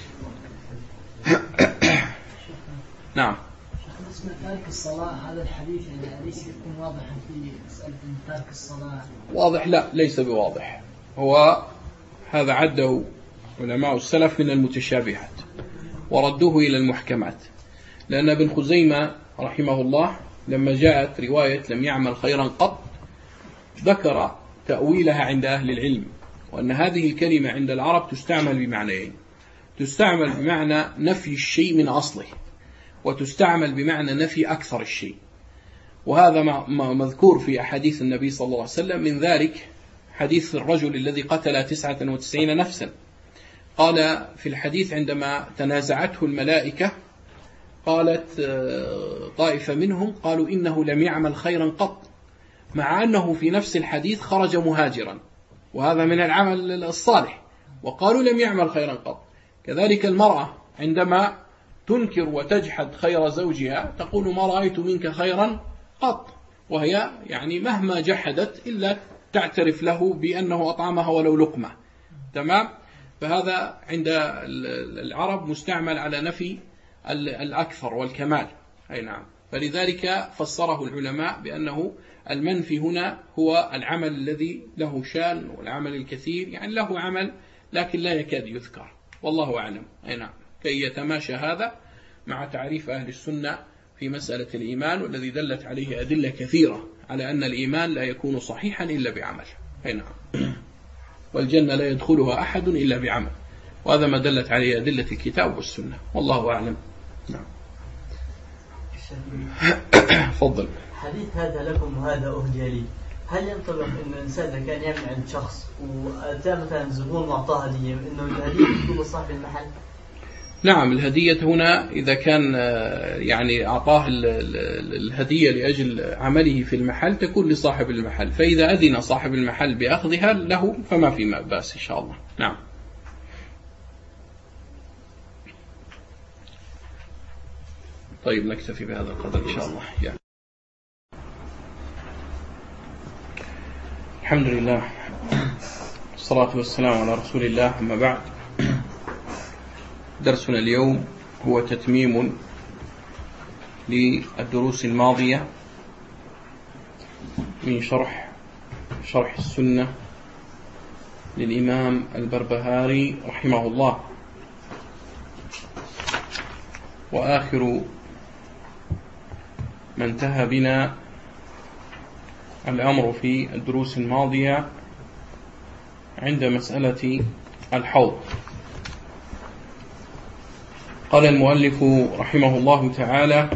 نعم. بالنسبة لتارك الصلاة هذا الحديث يعني ليس يكون واضحا في مسألة تارك الصلاة. واضح؟ لا ليس بواضح، هو هذا عده علماء السلف من المتشابهات وردوه إلى المحكمات، لأن ابن خزيمة رحمه الله لما جاءت رواية لم يعمل خيرا قط ذكر تأويلها عند أهل العلم، وأن هذه الكلمة عند العرب تستعمل بمعنيين، تستعمل بمعنى نفي الشيء من أصله، وتستعمل بمعنى نفي أكثر الشيء، وهذا مذكور في أحاديث النبي صلى الله عليه وسلم. من ذلك حديث الرجل الذي قتل تسعة وتسعين نفسا، قال في الحديث عندما تنازعته الملائكة قالت طائفة منهم قالوا إنه لم يعمل خيرا قط، مع أنه في نفس الحديث خرج مهاجرا، وهذا من العمل الصالح، وقالوا لم يعمل خيرا قط. كذلك المرأة عندما تنكر وتجحد خير زوجها تقول ما رأيت منك خيرا قط، وهي يعني مهما جحدت إلا تعترف له بأنه أطعمها ولو لقمة. تمام؟ فهذا عند العرب مستعمل على نفي الأكثر والكمال. أي نعم. فلذلك فسره العلماء بأنه المنفي هنا هو العمل الذي له شان والعمل الكثير، يعني له عمل لكن لا يكاد يذكر، والله أعلم. أي نعم. كي يتماشى هذا مع تعريف أهل السنة في مسألة الإيمان، والذي دلت عليه أدلة كثيرة على أن الإيمان لا يكون صحيحا إلا بعمل. أي نعم. والجنة لا يدخلها أحد إلا بعمل، وهذا ما دلت عليه أدلة الكتاب والسنة، والله أعلم. نعم. فضل. حديث هذا لكم وهذا أهدي لي، هل ينطبق أن الإنسان إذا كان يعمل عند شخص وأتى مثلا زبون معطاه هدية أنه الهدية تكون صاحب المحل؟ نعم. الهدية هنا إذا كان يعني أعطاه الهدية لأجل عمله في المحل تكون لصاحب المحل، فإذا أذن صاحب المحل بأخذها له فما في بأس إن شاء الله. نعم. طيب نكتفي بهذا القدر إن شاء الله. يعني. الحمد لله والصلاة والسلام على رسول الله، أما بعد. درسنا اليوم هو تتميم للدروس الماضية من شرح شرح السنة للإمام البربهاري رحمه الله، وآخر ما انتهى بنا الأمر في الدروس الماضية عند مسألة الحوض. قال المؤلف رحمه الله تعالى: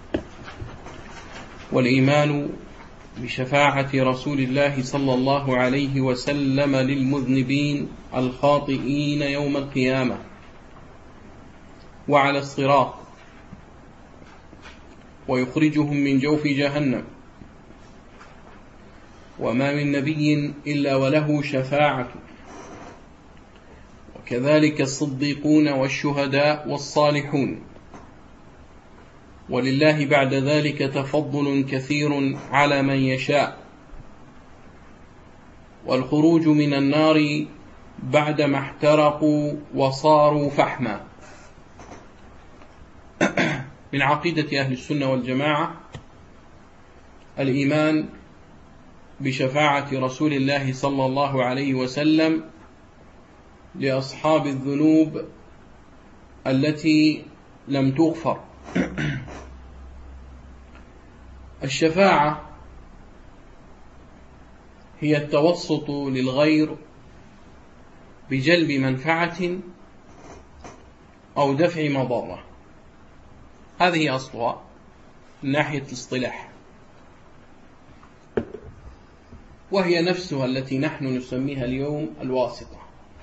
والإيمان بشفاعة رسول الله صلى الله عليه وسلم للمذنبين الخاطئين يوم القيامة وعلى الصراط، ويخرجهم من جوف جهنم، وما من نبي إلا وله شفاعة، وكذلك الصديقون والشهداء والصالحون، ولله بعد ذلك تفضل كثير على من يشاء، والخروج من النار بعدما احترقوا وصاروا فحما. من عقيدة أهل السنة والجماعة الإيمان بشفاعة رسول الله صلى الله عليه وسلم لأصحاب الذنوب التي لم تغفر. الشفاعة هي التوسط للغير بجلب منفعة أو دفع مضرة، هذه أصلها من ناحية الاصطلاح، وهي نفسها التي نحن نسميها اليوم الواسطة.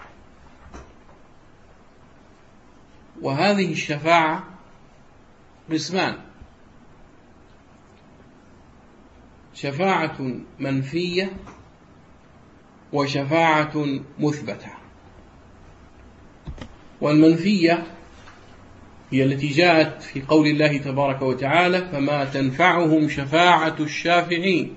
وهذه الشفاعة قسمان: شفاعة منفية وشفاعة مثبتة. والمنفية هي التي جاءت في قول الله تبارك وتعالى: فما تنفعهم شفاعة الشافعين.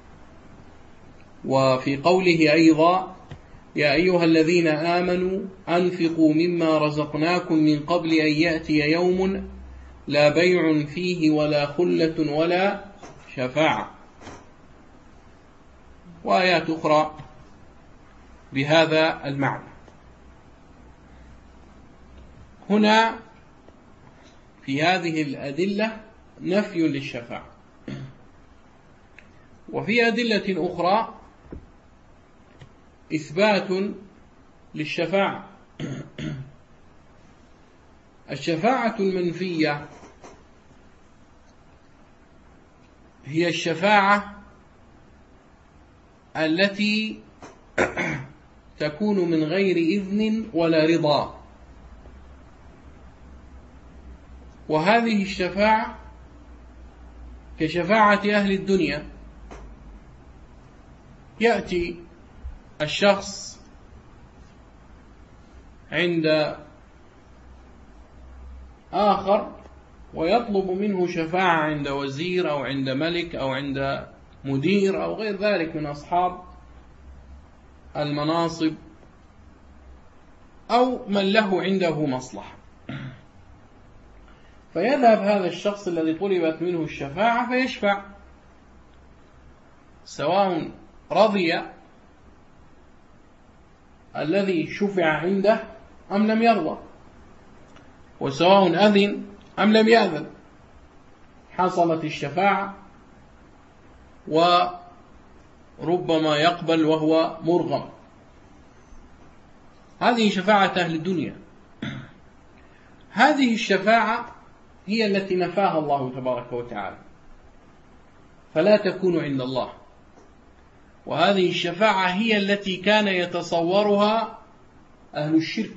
وفي قوله أيضا: يا أيها الذين آمنوا أنفقوا مما رزقناكم من قبل أن يأتي يوم لا بيع فيه ولا خلة ولا شفاعة. وآيات أخرى بهذا المعنى. هنا في هذه الأدلة نفي للشفاعة، وفي أدلة أخرى إثبات للشفاعة. الشفاعة المنفية هي الشفاعة التي تكون من غير إذن ولا رضا، وهذه الشفاعة كشفاعة أهل الدنيا. يأتي الشخص عند آخر ويطلب منه شفاعة عند وزير أو عند ملك أو عند مدير أو غير ذلك من أصحاب المناصب أو من له عنده مصلحة، فيذهب هذا الشخص الذي طلبت منه الشفاعة فيشفع، سواء رضي الذي شفع عنده أم لم يرضى، وسواء أذن أم لم يأذن، حصلت الشفاعة، وربما يقبل وهو مرغم. هذه شفاعة أهل الدنيا. هذه الشفاعة هي التي نفاها الله تبارك وتعالى، فلا تكون عند الله. وهذه الشفاعة هي التي كان يتصورها أهل الشرك.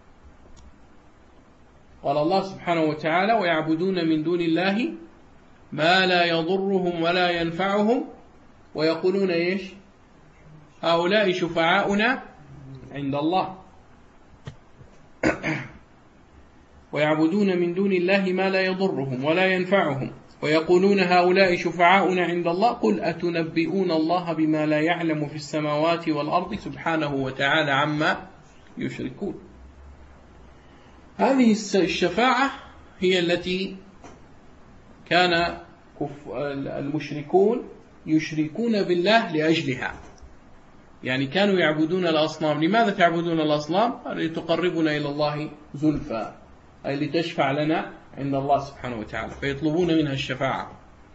قال الله سبحانه وتعالى: ويعبدون من دون الله ما لا يضرهم ولا ينفعهم ويقولون إيش؟ هؤلاء شفعاؤنا عند الله. ويعبدون من دون الله ما لا يضرهم ولا ينفعهم ويقولون هؤلاء شفعاؤنا عند الله قل أتنبئون الله بما لا يعلم في السماوات والأرض سبحانه وتعالى عما يشركون. هذه الشفاعة هي التي كان المشركون يشركون بالله لأجلها، يعني كانوا يعبدون الأصنام. لماذا تعبدون الأصنام؟ لتقربنا إلى الله زلفى، أي لتشفع لنا عند الله سبحانه وتعالى، فيطلبون منها الشفاعة.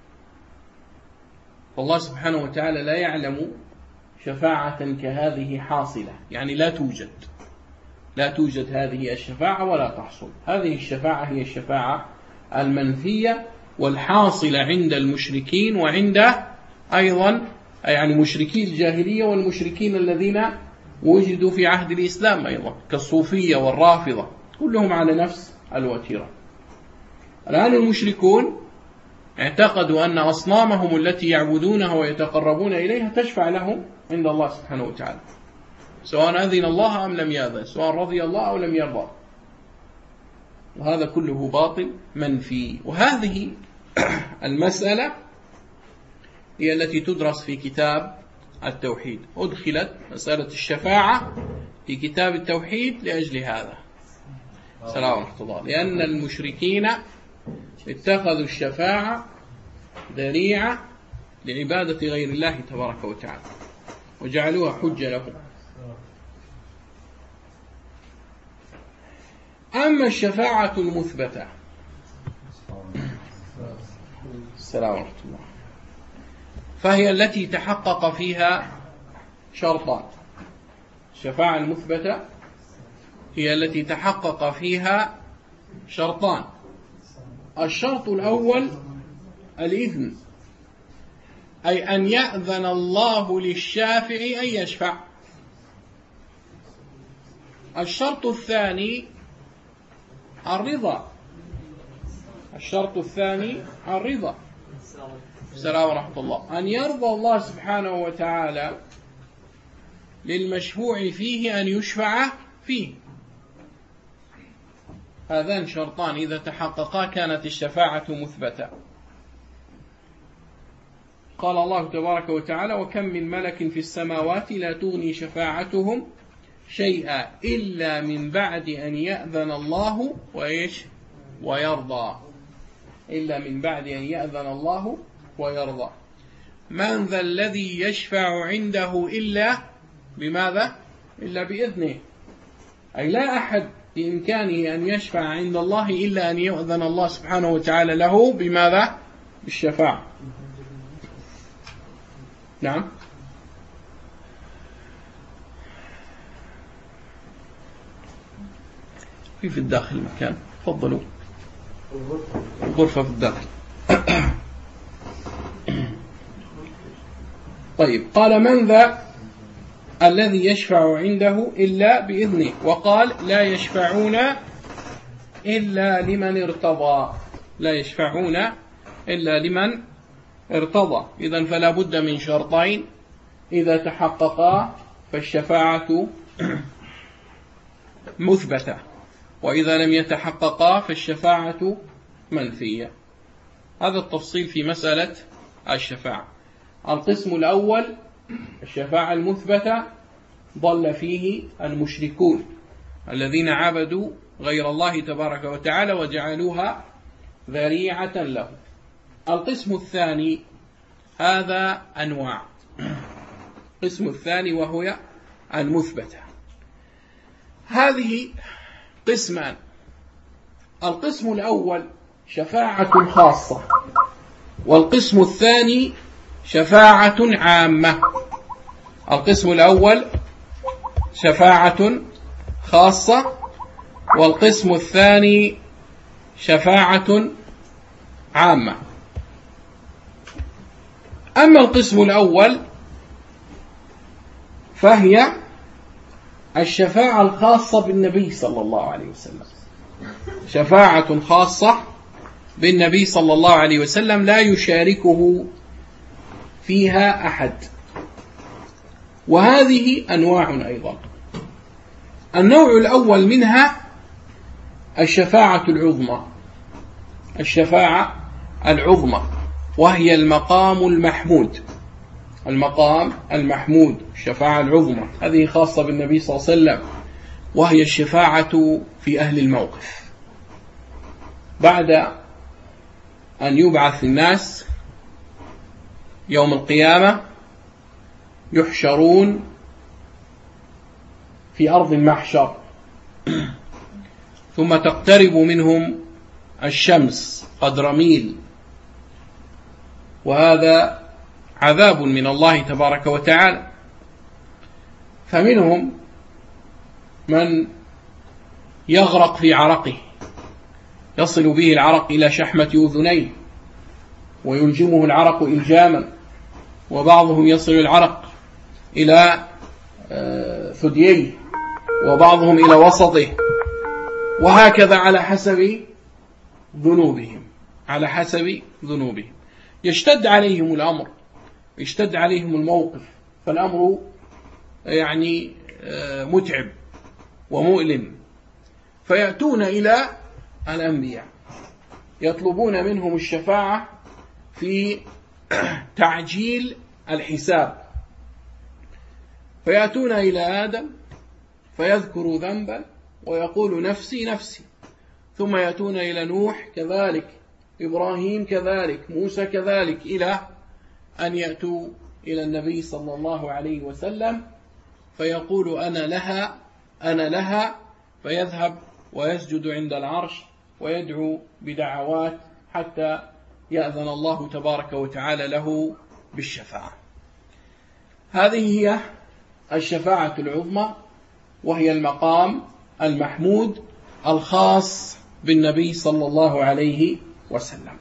والله سبحانه وتعالى لا يعلم شفاعة كهذه حاصلة، يعني لا توجد لا توجد هذه الشفاعة ولا تحصل. هذه الشفاعة هي الشفاعة المنفية والحاصلة عند المشركين، وعند أيضا يعني مشركي الجاهلية والمشركين الذين وجدوا في عهد الإسلام أيضا كالصوفية والرافضة، كلهم على نفس الوتيرة. الآن المشركون اعتقدوا أن أصنامهم التي يعبدونها ويتقربون إليها تشفع لهم عند الله سبحانه وتعالى، سواء أذن الله أم لم يأذن، سواء رضي الله أو لم يرضى. وهذا كله باطل منفي. وهذه المسألة هي التي تدرس في كتاب التوحيد. أدخلت مسألة الشفاعة في كتاب التوحيد لأجل هذا. السلام ورحمة الله. لأن المشركين اتخذوا الشفاعة ذريعة لعبادة غير الله تبارك وتعالى وجعلوها حجة لهم. أما الشفاعة المثبتة، السلام ورحمة الله، فهي التي تحقق فيها شرطان. الشفاعة المثبتة هي التي تحقق فيها شرطان. الشرط الأول الإذن، أي أن يأذن الله للشافع أن يشفع. الشرط الثاني الرضا. الشرط الثاني الرضا. السلام ورحمة الله. أن يرضى الله سبحانه وتعالى للمشفوع فيه أن يشفع فيه، هذان شرطان إذا تحققا كانت الشفاعة مثبتة. قال الله تبارك وتعالى: وكم من ملك في السماوات لا تغني شفاعتهم شيئا إلا من بعد أن يأذن الله وإيش ويرضى، إلا من بعد أن يأذن الله ويرضى. من ذا الذي يشفع عنده إلا بماذا؟ إلا بإذنه، أي لا أحد بإمكانه أن يشفع عند الله إلا أن يؤذن الله سبحانه وتعالى له بماذا؟ بالشفاعة. نعم. في في الداخل مكان، تفضلوا. الغرفة في الداخل. طيب، قال: من ذا الذي يشفع عنده إلا بإذنه، وقال: لا يشفعون إلا لمن ارتضى، لا يشفعون إلا لمن ارتضى. إذن فلا بد من شرطين، إذا تحققا فالشفاعة مثبتة، وإذا لم يتحققا فالشفاعة منفية. هذا التفصيل في مسألة الشفاعة. القسم الأول الشفاعة المثبتة ضل فيه المشركون الذين عبدوا غير الله تبارك وتعالى وجعلوها ذريعة له. القسم الثاني هذا أنواع، القسم الثاني وهو المثبتة. هذه قسمان: القسم الأول شفاعة خاصة، والقسم الثاني شفاعة عامة. القسم الأول شفاعة خاصة، والقسم الثاني شفاعة عامة. أما القسم الأول فهي الشفاعة الخاصة بالنبي صلى الله عليه وسلم، شفاعة خاصة بالنبي صلى الله عليه وسلم لا يشاركه فيها أحد. وهذه أنواع أيضا. النوع الأول منها الشفاعة العظمى، الشفاعة العظمى وهي المقام المحمود، المقام المحمود الشفاعة العظمى، هذه خاصة بالنبي صلى الله عليه وسلم، وهي الشفاعة في أهل الموقف. بعد أن يبعث الناس يوم القيامة يحشرون في أرض المحشر، ثم تقترب منهم الشمس قدر ميل، وهذا عذاب من الله تبارك وتعالى. فمنهم من يغرق في عرقه، يصل به العرق إلى شحمة أذنيه ويلجمه العرق إلجاما، وبعضهم يصل العرق إلى ثدييه، وبعضهم إلى وسطه، وهكذا على حسب ذنوبهم، على حسب ذنوبهم. يشتد عليهم الأمر، يشتد عليهم الموقف، فالأمر يعني متعب ومؤلم، فيأتون إلى الأنبياء يطلبون منهم الشفاعة في تعجيل الحساب، فيأتون إلى آدم فيذكر ذنبا ويقول نفسي نفسي، ثم يأتون إلى نوح كذلك، إبراهيم كذلك، موسى كذلك، إلى أن يأتوا إلى النبي صلى الله عليه وسلم فيقول أنا لها أنا لها، فيذهب ويسجد عند العرش ويدعو بدعوات حتى يأذن الله تبارك وتعالى له بالشفاعة. هذه هي الشفاعة العظمى، وهي المقام المحمود الخاص بالنبي صلى الله عليه وسلم.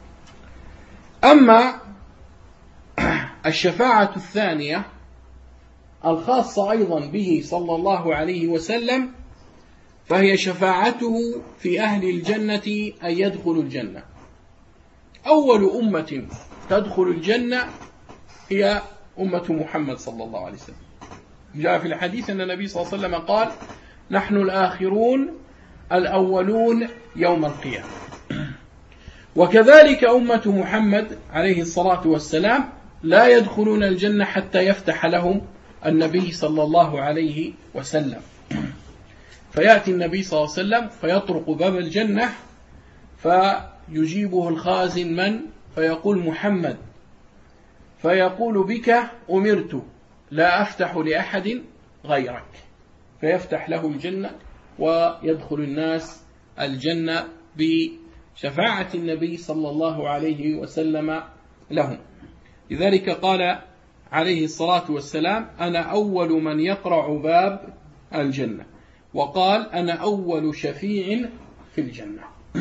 أما الشفاعة الثانية الخاصة أيضا به صلى الله عليه وسلم، فهي شفاعته في أهل الجنة أن يدخلوا الجنة. أول أمة تدخل الجنة هي أمة محمد صلى الله عليه وسلم. جاء في الحديث أن النبي صلى الله عليه وسلم قال: نحن الآخرون الأولون يوم القيامة. وكذلك أمة محمد عليه الصلاة والسلام لا يدخلون الجنة حتى يفتح لهم النبي صلى الله عليه وسلم. فيأتي النبي صلى الله عليه وسلم فيطرق باب الجنة فيجيبه الخازن من؟ فيقول: محمد. فيقول: بك أمرت لا أفتح لأحد غيرك. فيفتح له الجنة ويدخل الناس الجنة بشفاعة النبي صلى الله عليه وسلم لهم. لذلك قال عليه الصلاة والسلام: أنا أول من يقرع باب الجنة. وقال: أنا أول شفيع في الجنة.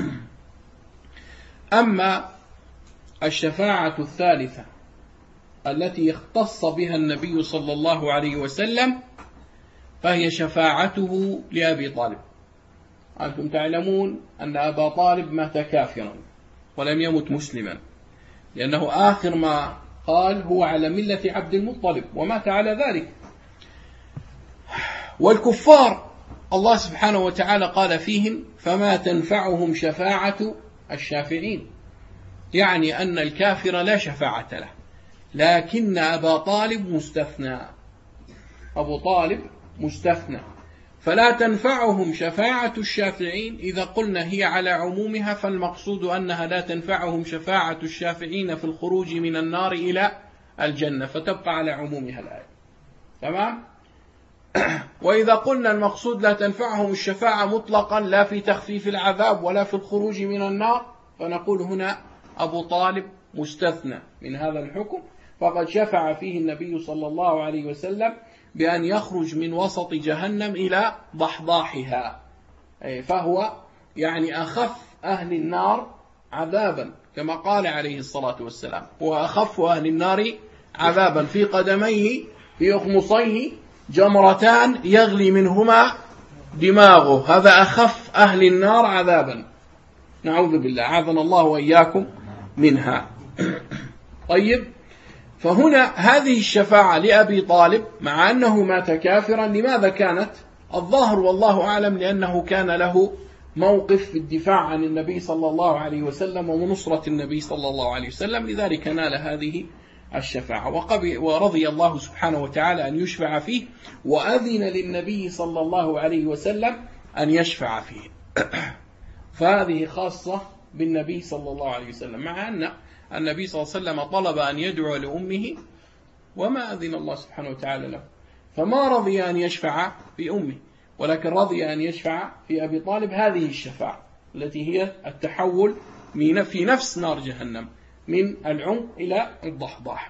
أما الشفاعة الثالثة التي اختص بها النبي صلى الله عليه وسلم فهي شفاعته لأبي طالب. أنتم تعلمون أن أبا طالب مات كافرا ولم يمت مسلما، لأنه آخر ما قال هو على ملة عبد المطلب ومات على ذلك. والكفار الله سبحانه وتعالى قال فيهم: فما تنفعهم شفاعة الشافعين، يعني أن الكافر لا شفاعة له، لكن أبا طالب مستثنى. أبو طالب مستثنى، فلا تنفعهم شفاعة الشافعين. إذا قلنا هي على عمومها فالمقصود أنها لا تنفعهم شفاعة الشافعين في الخروج من النار إلى الجنة، فتبقى على عمومها الآية. تمام؟ وإذا قلنا المقصود لا تنفعهم الشفاعة مطلقا، لا في تخفيف العذاب ولا في الخروج من النار، فنقول هنا أبو طالب مستثنى من هذا الحكم، فقد شفع فيه النبي صلى الله عليه وسلم بأن يخرج من وسط جهنم إلى ضحضاحها، فهو يعني أخف أهل النار عذابا، كما قال عليه الصلاة والسلام: هو أخف أهل النار عذابا، في قدميه في أخمصيه جمرتان يغلي منهما دماغه، هذا أخف أهل النار عذابا، نعوذ بالله، عاذنا الله وإياكم منها. طيب، فهنا هذه الشفاعة لأبي طالب مع أنه مات كافرا، لماذا كانت؟ الظاهر والله أعلم لأنه كان له موقف في الدفاع عن النبي صلى الله عليه وسلم ونصرة النبي صلى الله عليه وسلم، لذلك نال هذه الشفاعة، ورضي الله سبحانه وتعالى أن يشفع فيه، وأذن للنبي صلى الله عليه وسلم أن يشفع فيه. فهذه خاصة بالنبي صلى الله عليه وسلم، مع أن النبي صلى الله عليه وسلم طلب أن يدعو لأمه وما أذن الله سبحانه وتعالى له، فما رضي أن يشفع في أمه، ولكن رضي أن يشفع في أبي طالب. هذه الشفاعة التي هي التحول في نفس نار جهنم من العمق إلى الضحضاح.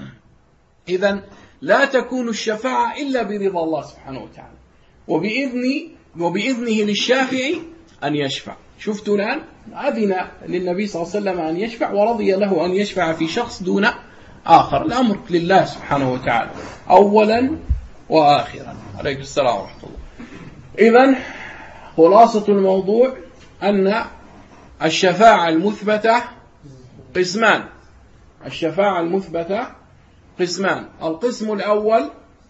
إذن لا تكون الشفاعة إلا برضا الله سبحانه وتعالى، وبإذن وبإذنه للشافع أن يشفع. شفتوا الآن أذن للنبي صلى الله عليه وسلم أن يشفع، ورضي له أن يشفع في شخص دون آخر. الأمر لله سبحانه وتعالى أولا وآخرا. عليكم السلام ورحمة الله. إذن خلاصة الموضوع أن الشفاعة المثبتة قسمان. الشفاعة المثبتة قسمان. القسم الأول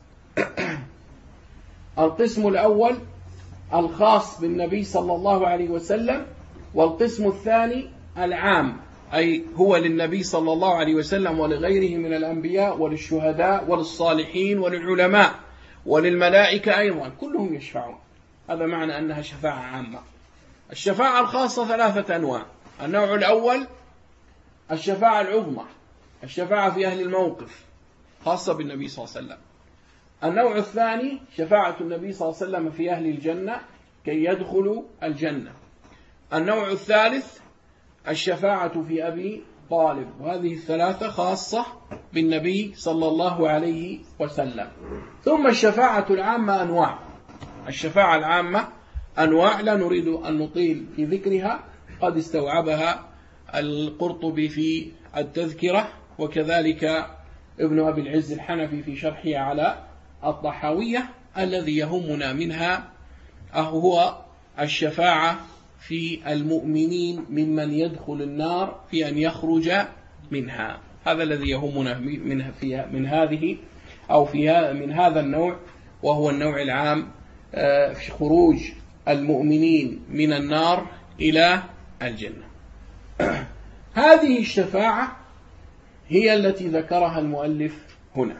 القسم الأول الخاص بالنبي صلى الله عليه وسلم، والقسم الثاني العام، أي هو للنبي صلى الله عليه وسلم ولغيره من الأنبياء وللشهداء وللصالحين وللعلماء وللملائكة أيضا، كلهم يشفعون. هذا معنى أنها شفاعة عامة. الشفاعة الخاصة ثلاثة أنواع. النوع الأول الشفاعة العظمى، الشفاعة في أهل الموقف خاصة بالنبي صلى الله عليه وسلم. النوع الثاني شفاعة النبي صلى الله عليه وسلم في أهل الجنة كي يدخلوا الجنة. النوع الثالث الشفاعة في أبي طالب، وهذه الثلاثة خاصة بالنبي صلى الله عليه وسلم. ثم الشفاعة العامة أنواع. الشفاعة العامة أنواع لا نريد أن نطيل في ذكرها، قد استوعبها القرطبي في التذكرة، وكذلك ابن أبي العز الحنفي في شرحه على الطحاوية. الذي يهمنا منها هو الشفاعة في المؤمنين ممن يدخل النار في أن يخرج منها. هذا الذي يهمنا من في من هذه أو في من هذا النوع، وهو النوع العام في خروج المؤمنين من النار إلى الجنة. هذه الشفاعة هي التي ذكرها المؤلف هنا.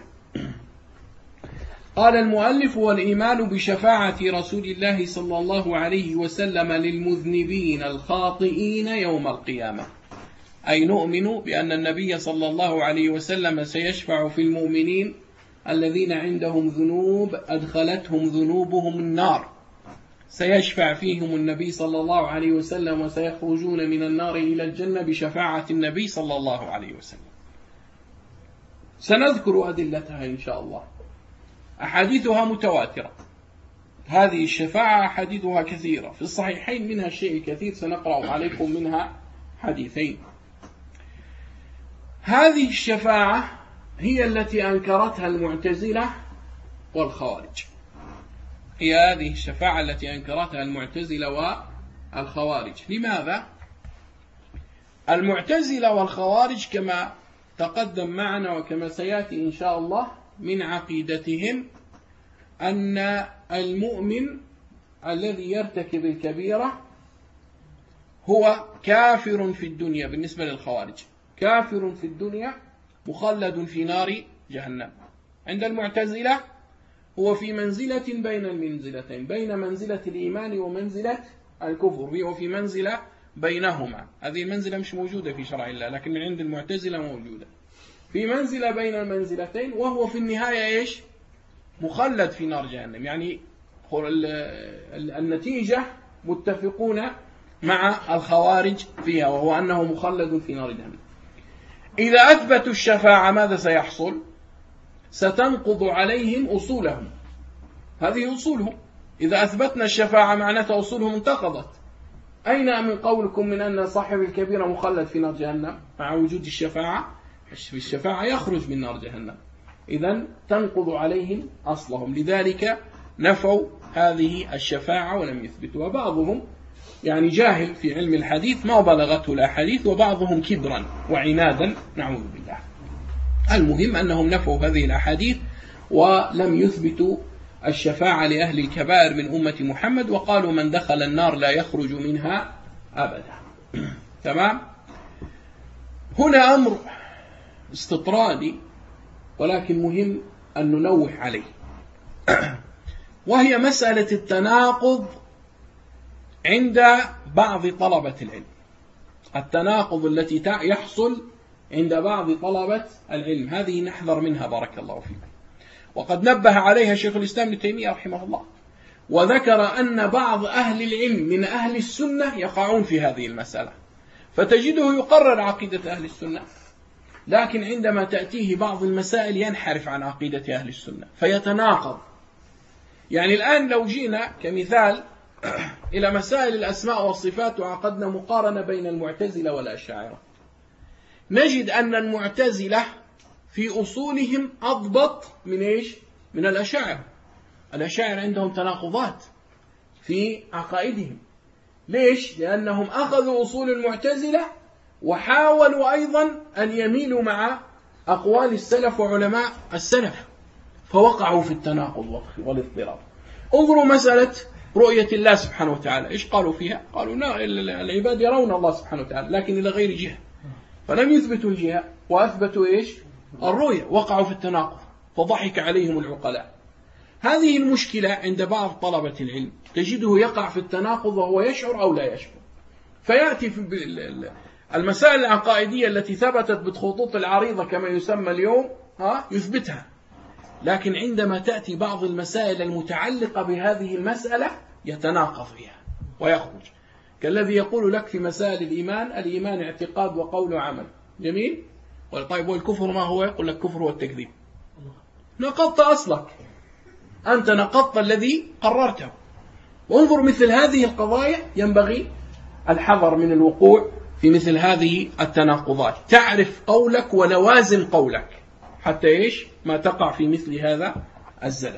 قال المؤلف: والإيمان بشفاعة رسول الله صلى الله عليه وسلم للمذنبين الخاطئين يوم القيامة، أي نؤمن بأن النبي صلى الله عليه وسلم سيشفع في المؤمنين الذين عندهم ذنوب أدخلتهم ذنوبهم النار، سيشفع فيهم النبي صلى الله عليه وسلم وسيخرجون من النار إلى الجنة بشفاعة النبي صلى الله عليه وسلم. سنذكر أدلتها إن شاء الله. أحاديثها متواترة، هذه الشفاعة أحاديثها كثيرة في الصحيحين، منها الشيء الكثير، سنقرأ عليكم منها حديثين. هذه الشفاعة هي التي أنكرتها المعتزلة والخوارج، هي هذه الشفاعة التي أنكرتها المعتزلة والخوارج. لماذا؟ المعتزلة والخوارج كما تقدم معنا وكما سيأتي إن شاء الله من عقيدتهم أن المؤمن الذي يرتكب الكبيرة هو كافر في الدنيا، بالنسبة للخوارج كافر في الدنيا مخلد في نار جهنم. عند المعتزلة هو في منزلة بين المنزلتين، بين منزلة الإيمان ومنزلة الكفر، هو في منزلة بينهما. هذه المنزلة مش موجودة في شرع الله، لكن من عند المعتزلة موجودة، في منزلة بين المنزلتين، وهو في النهاية إيش؟ مخلد في نار جهنم. يعني النتيجة متفقون مع الخوارج فيها، وهو أنه مخلد في نار جهنم. إذا أثبتوا الشفاعة ماذا سيحصل؟ ستنقض عليهم أصولهم، هذه أصولهم. إذا أثبتنا الشفاعة معناتها أصولهم انتقضت. أين من قولكم من أن صاحب الكبيرة مخلد في نار جهنم مع وجود الشفاعة؟ في الشفاعة يخرج من نار جهنم، إذن تنقض عليهم أصلهم. لذلك نفوا هذه الشفاعة ولم يثبتوا. وبعضهم يعني جاهل في علم الحديث ما بلغته الأحاديث، وبعضهم كبرا وعنادا، نعوذ بالله. المهم أنهم نفوا هذه الأحاديث ولم يثبتوا الشفاعة لأهل الكبائر من أمة محمد، وقالوا من دخل النار لا يخرج منها أبدا. تمام؟ هنا أمر استطرادي ولكن مهم أن ننوه عليه، وهي مسألة التناقض عند بعض طلبة العلم، التناقض التي يحصل عند بعض طلبة العلم، هذه نحذر منها بارك الله فيكم. وقد نبه عليها شيخ الإسلام ابن تيمية رحمه الله، وذكر أن بعض أهل العلم من أهل السنة يقعون في هذه المسألة، فتجده يقرر عقيدة أهل السنة، لكن عندما تأتيه بعض المسائل ينحرف عن عقيدة أهل السنة فيتناقض. يعني الآن لو جينا كمثال إلى مسائل الأسماء والصفات وعقدنا مقارنة بين المعتزلة والأشاعرة، نجد أن المعتزلة في أصولهم أضبط من إيش؟ من الأشاعرة. الأشاعرة عندهم تناقضات في عقائدهم. ليش؟ لأنهم أخذوا أصول المعتزلة وحاولوا أيضا أن يميلوا مع أقوال السلف وعلماء السلف، فوقعوا في التناقض والاضطراب. انظروا مسألة رؤية الله سبحانه وتعالى، إيش قالوا فيها؟ قالوا لا، العباد يرون الله سبحانه وتعالى لكن إلى غير جهة، فلم يثبتوا الجهة وأثبتوا إيش؟ الرؤية، وقعوا في التناقض فضحك عليهم العقلاء. هذه المشكلة عند بعض طلبة العلم، تجده يقع في التناقض وهو يشعر أو لا يشعر، فيأتي في المسائل العقائدية التي ثبتت بالخطوط العريضة كما يسمى اليوم ها يثبتها، لكن عندما تأتي بعض المسائل المتعلقة بهذه المسألة يتناقض فيها ويخرج، كالذي يقول لك في مسائل الإيمان: الإيمان اعتقاد وقول وعمل. جميل؟ طيب والكفر ما هو؟ يقول لك كفر والتكذيب. نقضت أصلك، أنت نقضت الذي قررته. وانظر مثل هذه القضايا ينبغي الحذر من الوقوع في مثل هذه التناقضات، تعرف قولك ولوازم قولك حتى إيش؟ ما تقع في مثل هذا الزلل.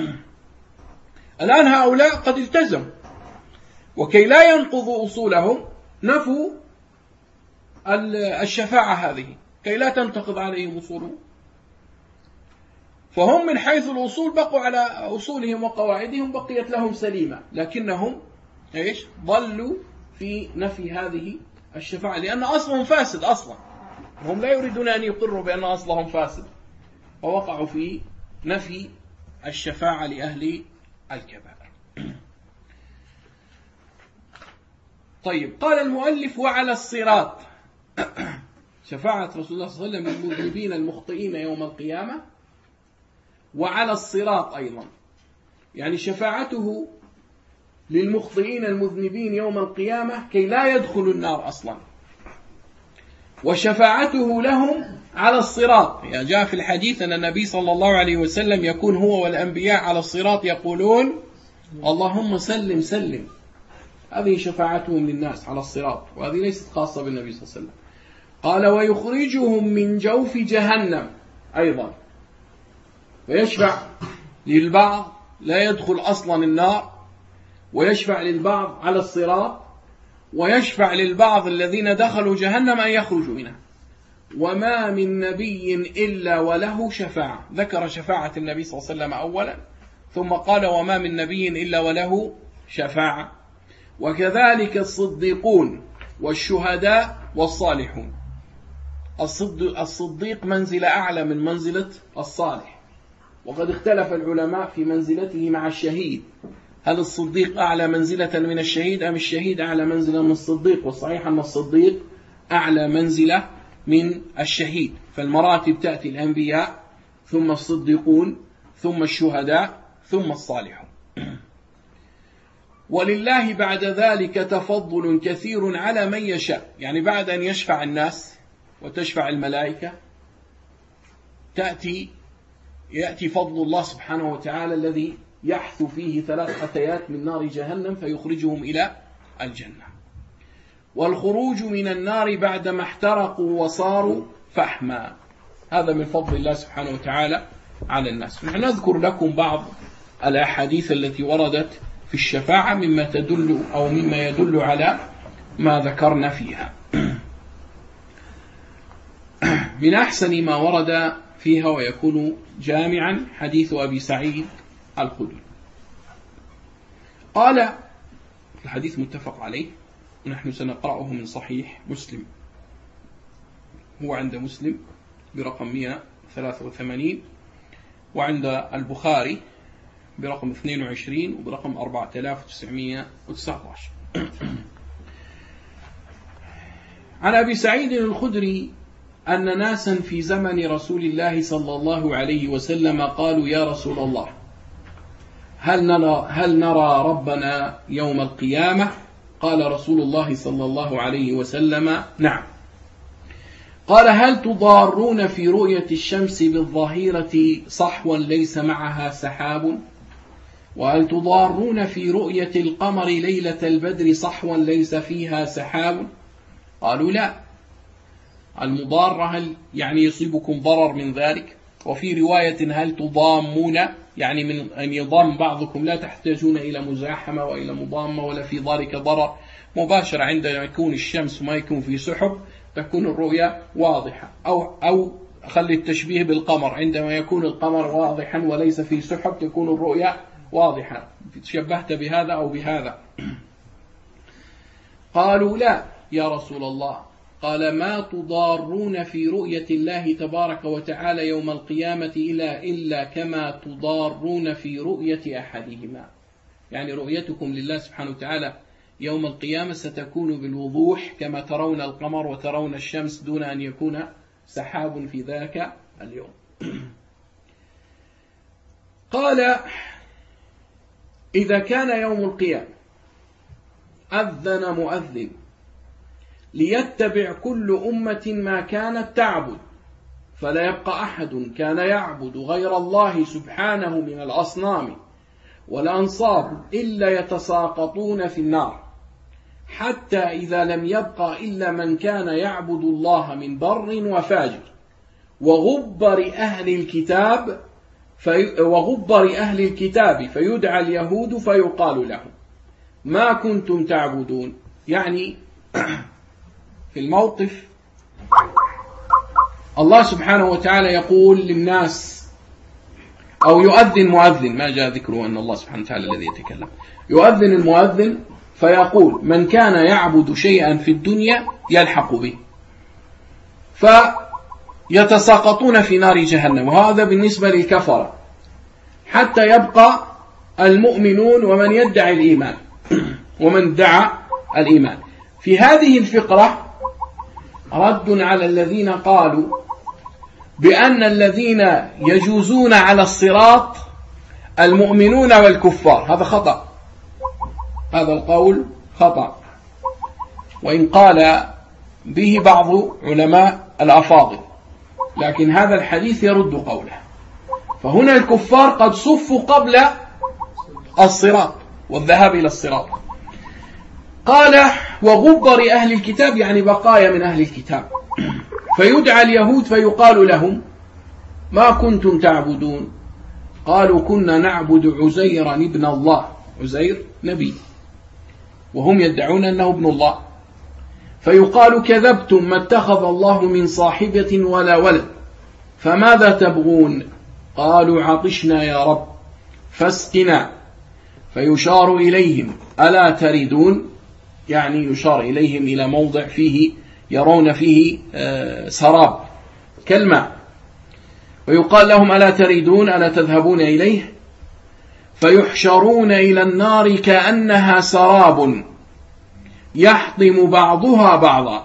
الآن هؤلاء قد التزموا، وكي لا ينقضوا أصولهم نفوا الشفاعة هذه، كي لا تنتقض عليهم أصولهم. فهم من حيث الأصول بقوا على أصولهم وقواعدهم، بقيت لهم سليمة، لكنهم إيش ضلوا في نفي هذه الشفاعة، لأن أصلهم فاسد أصلا، هم لا يريدون أن يقروا بأن أصلهم فاسد، فوقعوا في نفي الشفاعة لأهل الكبائر. طيب، قال المؤلف: وعلى الصراط، شفاعة رسول الله صلى الله عليه وسلم للمذنبين المخطئين يوم القيامة، وعلى الصراط أيضا، يعني شفاعته للمخطئين المذنبين يوم القيامة كي لا يدخلوا النار أصلا، وشفاعته لهم على الصراط. يعني جاء في الحديث أن النبي صلى الله عليه وسلم يكون هو والأنبياء على الصراط يقولون: اللهم سلم سلم. هذه شفاعتهم للناس على الصراط، وهذه ليست خاصة بالنبي صلى الله عليه وسلم. قال: ويخرجهم من جوف جهنم أيضا، ويشفع للبعض لا يدخل أصلا النار، ويشفع للبعض على الصراط، ويشفع للبعض الذين دخلوا جهنم أن يخرجوا منها. وما من نبي إلا وله شفاعة. ذكر شفاعة النبي صلى الله عليه وسلم أولا، ثم قال: وما من نبي إلا وله شفاعة. وكذلك الصديقون والشهداء والصالحون. الصديق منزلة أعلى من منزلة الصالح، وقد اختلف العلماء في منزلته مع الشهيد، هل الصديق أعلى منزلة من الشهيد أم الشهيد أعلى منزلة من الصديق؟ والصحيح أن الصديق أعلى منزلة من الشهيد. فالمراتب تأتي: الأنبياء، ثم الصديقون، ثم الشهداء، ثم الصالحون. ولله بعد ذلك تفضل كثير على من يشاء، يعني بعد أن يشفع الناس وتشفع الملائكة تأتي يأتي فضل الله سبحانه وتعالى الذي يحث فيه ثلاث حثيات من نار جهنم فيخرجهم إلى الجنة. والخروج من النار بعدما احترقوا وصاروا فحما، هذا من فضل الله سبحانه وتعالى على الناس. نحن نذكر لكم بعض الأحاديث التي وردت في الشفاعة مما تدل أو مما يدل على ما ذكرنا فيها. من أحسن ما ورد فيها ويكون جامعا حديث أبي سعيد الخدري. قال، الحديث متفق عليه، ونحن سنقرأه من صحيح مسلم، هو عند مسلم برقم مئة وثلاثة وثمانين، وعند البخاري برقم اثنين وعشرين وبرقم أربعة آلاف وتسعمئة وتسعة عشر. عن أبي سعيد الخدري أن ناسا في زمن رسول الله صلى الله عليه وسلم قالوا: يا رسول الله، هل نرى, هل نرى ربنا يوم القيامة؟ قال رسول الله صلى الله عليه وسلم: نعم. قال: هل تضارون في رؤية الشمس بالظهيرة صحوا ليس معها سحاب؟ وهل تضارون في رؤية القمر ليلة البدر صحوا ليس فيها سحاب؟ قالوا: لا. المضارة هل يعني يصيبكم ضرر من ذلك؟ وفي رواية: هل تضامون، يعني من أن يضام بعضكم، لا تحتاجون إلى مزاحمة وإلى مضامة ولا في ذلك ضرر مباشرة. عندما يكون الشمس ما يكون في سحب تكون الرؤية واضحة، أو أو خلي التشبيه بالقمر، عندما يكون القمر واضحا وليس في سحب تكون الرؤية واضحة. تشبهت بهذا أو بهذا؟ قالوا: لا يا رسول الله. قال: ما تضارون في رؤية الله تبارك وتعالى يوم القيامة إلا إلا كما تضارون في رؤية أحدهما. يعني رؤيتكم لله سبحانه وتعالى يوم القيامة ستكون بالوضوح كما ترون القمر وترون الشمس دون أن يكون سحاب في ذاك اليوم. قال: إذا كان يوم القيامة أذن مؤذن ليتبع كل أمة ما كانت تعبد، فلا يبقى أحد كان يعبد غير الله سبحانه من الأصنام والأنصاب إلا يتساقطون في النار، حتى إذا لم يبقى إلا من كان يعبد الله من بر وفاجر وغبر أهل الكتاب في وغبر أهل الكتاب فيدعى اليهود فيقال لهم: ما كنتم تعبدون؟ يعني في الموقف الله سبحانه وتعالى يقول للناس، أو يؤذن مؤذن، ما جاء ذكره أن الله سبحانه وتعالى الذي يتكلم، يؤذن المؤذن فيقول من كان يعبد شيئا في الدنيا يلحق به، فيتساقطون في نار جهنم. وهذا بالنسبة للكفرة، حتى يبقى المؤمنون ومن يدعي الإيمان ومن ادعى الإيمان. في هذه الفقرة رد على الذين قالوا بأن الذين يجوزون على الصراط المؤمنون والكفار. هذا خطأ، هذا القول خطأ، وإن قال به بعض علماء الأفاضل، لكن هذا الحديث يرد قوله. فهنا الكفار قد صفوا قبل الصراط والذهاب إلى الصراط. قال وغبر أهل الكتاب، يعني بقايا من أهل الكتاب، فيدعى اليهود فيقال لهم ما كنتم تعبدون؟ قالوا كنا نعبد عزيرا ابن الله. عزير نبي وهم يدعون أنه ابن الله. فيقال كذبتم، ما اتخذ الله من صاحبة ولا ولد، فماذا تبغون؟ قالوا عطشنا يا رب فاسقنا. فيشار إليهم ألا تريدون، يعني يشار إليهم إلى موضع فيه يرون فيه سراب كالماء، ويقال لهم ألا تريدون، ألا تذهبون إليه؟ فيحشرون إلى النار كأنها سراب يحطم بعضها بعضا،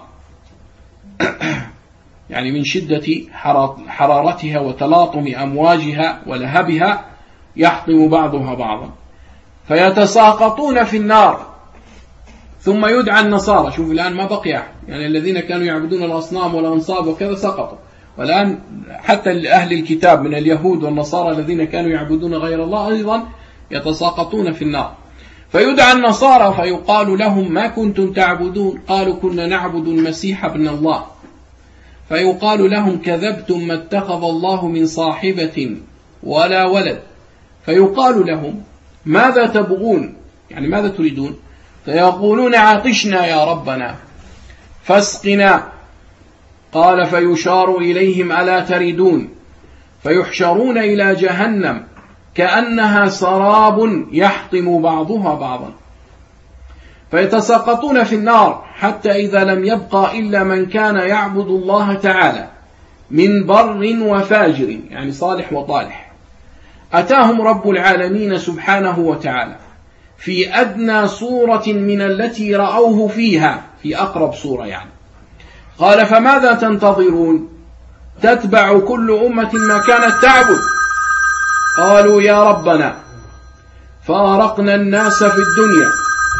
يعني من شدة حرارتها وتلاطم أمواجها ولهبها يحطم بعضها بعضا، فيتساقطون في النار. ثم يدعى النصارى، شوف الآن ما بقي أحد، يعني الذين كانوا يعبدون الأصنام والأنصاب وكذا سقطوا، والآن حتى أهل الكتاب من اليهود والنصارى الذين كانوا يعبدون غير الله أيضا يتساقطون في النار. فيدعى النصارى فيقال لهم ما كنتم تعبدون؟ قالوا كنا نعبد المسيح ابن الله. فيقال لهم كذبتم، ما اتخذ الله من صاحبة ولا ولد. فيقال لهم ماذا تبغون، يعني ماذا تريدون؟ فيقولون عطشنا يا ربنا فاسقنا. قال فيشار إليهم ألا تريدون؟ فيحشرون إلى جهنم كأنها سراب يحطم بعضها بعضا، فيتساقطون في النار حتى إذا لم يبقى إلا من كان يعبد الله تعالى من بر وفاجر، يعني صالح وطالح، أتاهم رب العالمين سبحانه وتعالى في أدنى صورة من التي رأوه فيها، في أقرب صورة يعني. قال فماذا تنتظرون؟ تتبع كل أمة ما كانت تعبد. قالوا يا ربنا فارقنا الناس في الدنيا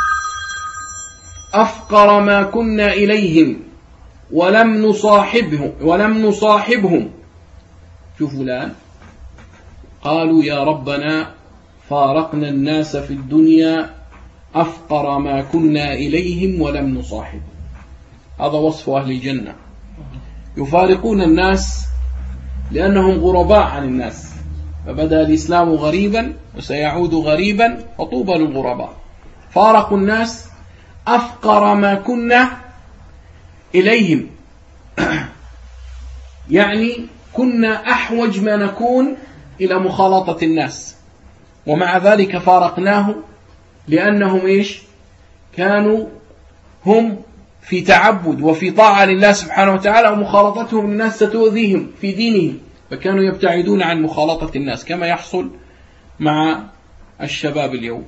أفقر ما كنا إليهم ولم نصاحبهم ولم نصاحبهم شوفوا الآن، قالوا يا ربنا فارقنا الناس في الدنيا أفقر ما كنا إليهم ولم نصاحبهم. هذا وصف أهل الجنة، يفارقون الناس لأنهم غرباء عن الناس، فبدأ الإسلام غريبا وسيعود غريبا، فطوبى للغرباء. فارقوا الناس أفقر ما كنا إليهم، يعني كنا أحوج ما نكون إلى مخالطة الناس، ومع ذلك فارقناه لأنهم إيش؟ كانوا هم في تعبد وفي طاعة لله سبحانه وتعالى، ومخالطتهم للناس ستؤذيهم في دينهم، فكانوا يبتعدون عن مخالطة الناس كما يحصل مع الشباب اليوم.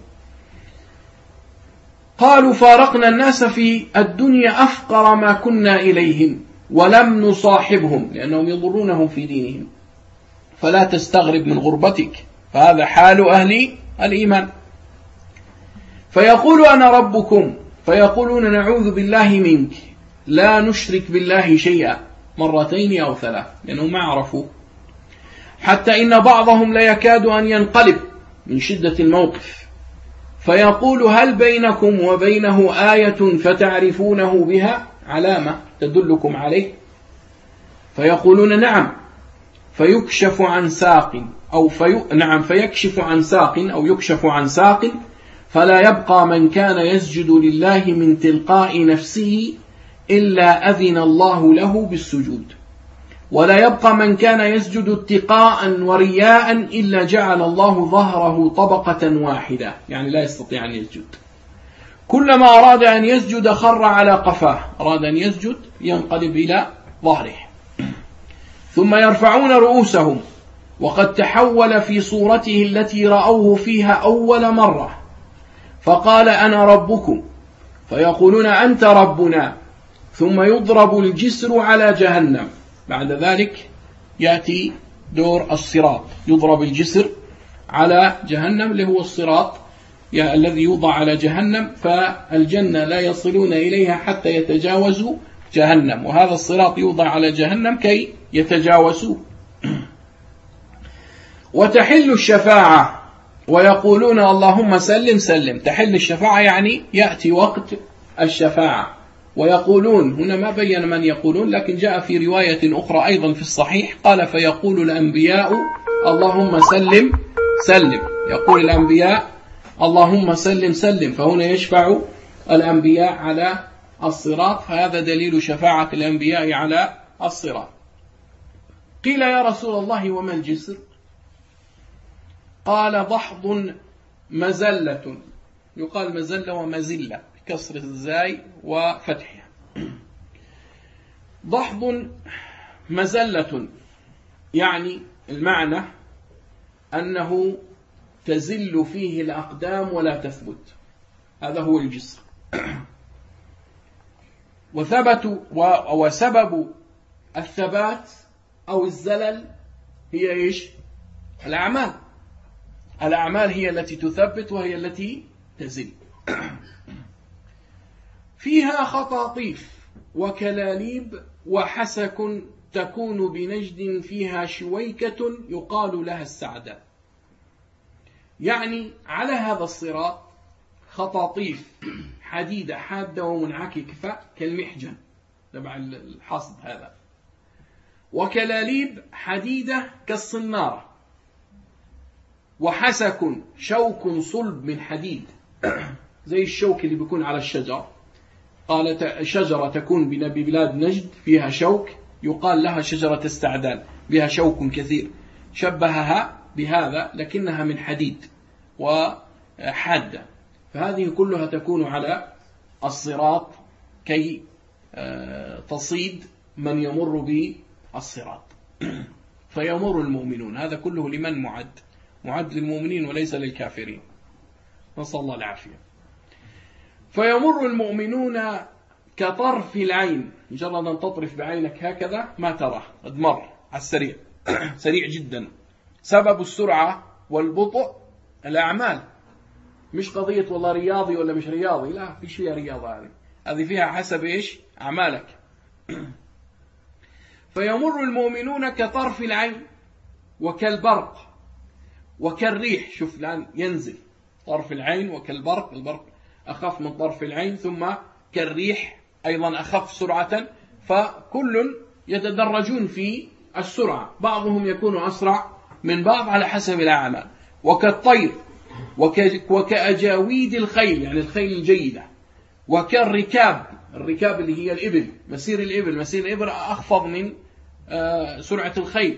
قالوا فارقنا الناس في الدنيا أفقر ما كنا إليهم ولم نصاحبهم، لأنهم يضرونهم في دينهم. فلا تستغرب من غربتك، فهذا حال أهل الإيمان. فيقول أنا ربكم، فيقولون نعوذ بالله منك لا نشرك بالله شيئا، مرتين أو ثلاث، لأنهم ما عرفوا، حتى إن بعضهم لا يكاد أن ينقلب من شدة الموقف، فيقول هل بينكم وبينه آية فتعرفونه بها، علامة تدلكم عليه؟ فيقولون نعم. فيكشف عن ساق أو في... نعم فيكشف عن ساق أو يكشف عن ساق، فلا يبقى من كان يسجد لله من تلقاء نفسه إلا أذن الله له بالسجود، ولا يبقى من كان يسجد اتقاء ورياء إلا جعل الله ظهره طبقة واحدة، يعني لا يستطيع أن يسجد. كلما أراد أن يسجد خر على قفاه، أراد أن يسجد ينقلب إلى ظهره. ثم يرفعون رؤوسهم وقد تحول في صورته التي رأوه فيها أول مرة، فقال أنا ربكم، فيقولون أنت ربنا، ثم يضرب الجسر على جهنم. بعد ذلك يأتي دور الصراط، يضرب الجسر على جهنم اللي هو الصراط الذي يوضع على جهنم، فالجنة لا يصلون إليها حتى يتجاوزوا جهنم، وهذا الصراط يوضع على جهنم كي يتجاوزوا. وتحل الشفاعة ويقولون اللهم سلم سلم. تحل الشفاعة يعني يأتي وقت الشفاعة، ويقولون هنا ما بين من يقولون، لكن جاء في رواية أخرى أيضا في الصحيح قال فيقول الأنبياء اللهم سلم سلم، يقول الأنبياء اللهم سلم سلم، فهنا يشفع الأنبياء على الصراط، فهذا دليل شفاعة الأنبياء على الصراط. قيل يا رسول الله وما الجسر؟ قال ضحض مزلة، يقال مزلة ومزلة بكسر الزاي وفتحها. ضحض مزلة يعني المعنى أنه تزل فيه الأقدام ولا تثبت، هذا هو الجسر. وثبت وسبب الثبات أو الزلل هي إيش؟ الأعمال. الأعمال هي التي تثبت وهي التي تزل. فيها خطاطيف وكلاليب وحسك تكون بنجد فيها شويكة يقال لها السعداء. يعني على هذا الصراط خطاطيف حديدة حادة ومنعككة كالمحجن تبع الحصد هذا، وكلاليب حديدة كالصنارة، وحسك شوك صلب من حديد زي الشوك اللي بيكون على الشجر. قالت شجرة تكون ببلاد نجد فيها شوك يقال لها شجرة السعدان، بها شوك كثير، شبهها بهذا لكنها من حديد وحادة. فهذه كلها تكون على الصراط كي تصيد من يمر بالصراط. فيمر المؤمنون، هذا كله لمن معد؟ معد للمؤمنين وليس للكافرين، نسأل الله العافية. فيمر المؤمنون كطرف العين، مجرد أن تطرف بعينك هكذا ما ترى، قد مر على السريع سريع جدا. سبب السرعة والبطء الأعمال، مش قضية والله رياضي ولا مش رياضي، لا في شيء رياضة، هذه هذه فيها حسب إيش؟ أعمالك. فيمر المؤمنون كطرف العين وكالبرق وكالريح. شوف الآن ينزل طرف العين وكالبرق، البرق أخف من طرف العين، ثم كالريح أيضا أخف سرعة، فكل يتدرجون في السرعة، بعضهم يكون أسرع من بعض على حسب الأعمال. وكالطير وكأجاويد الخيل، يعني الخيل الجيدة، وكالركاب، الركاب اللي هي الإبل، مسير الإبل، مسير الإبل أخفض من سرعة الخيل.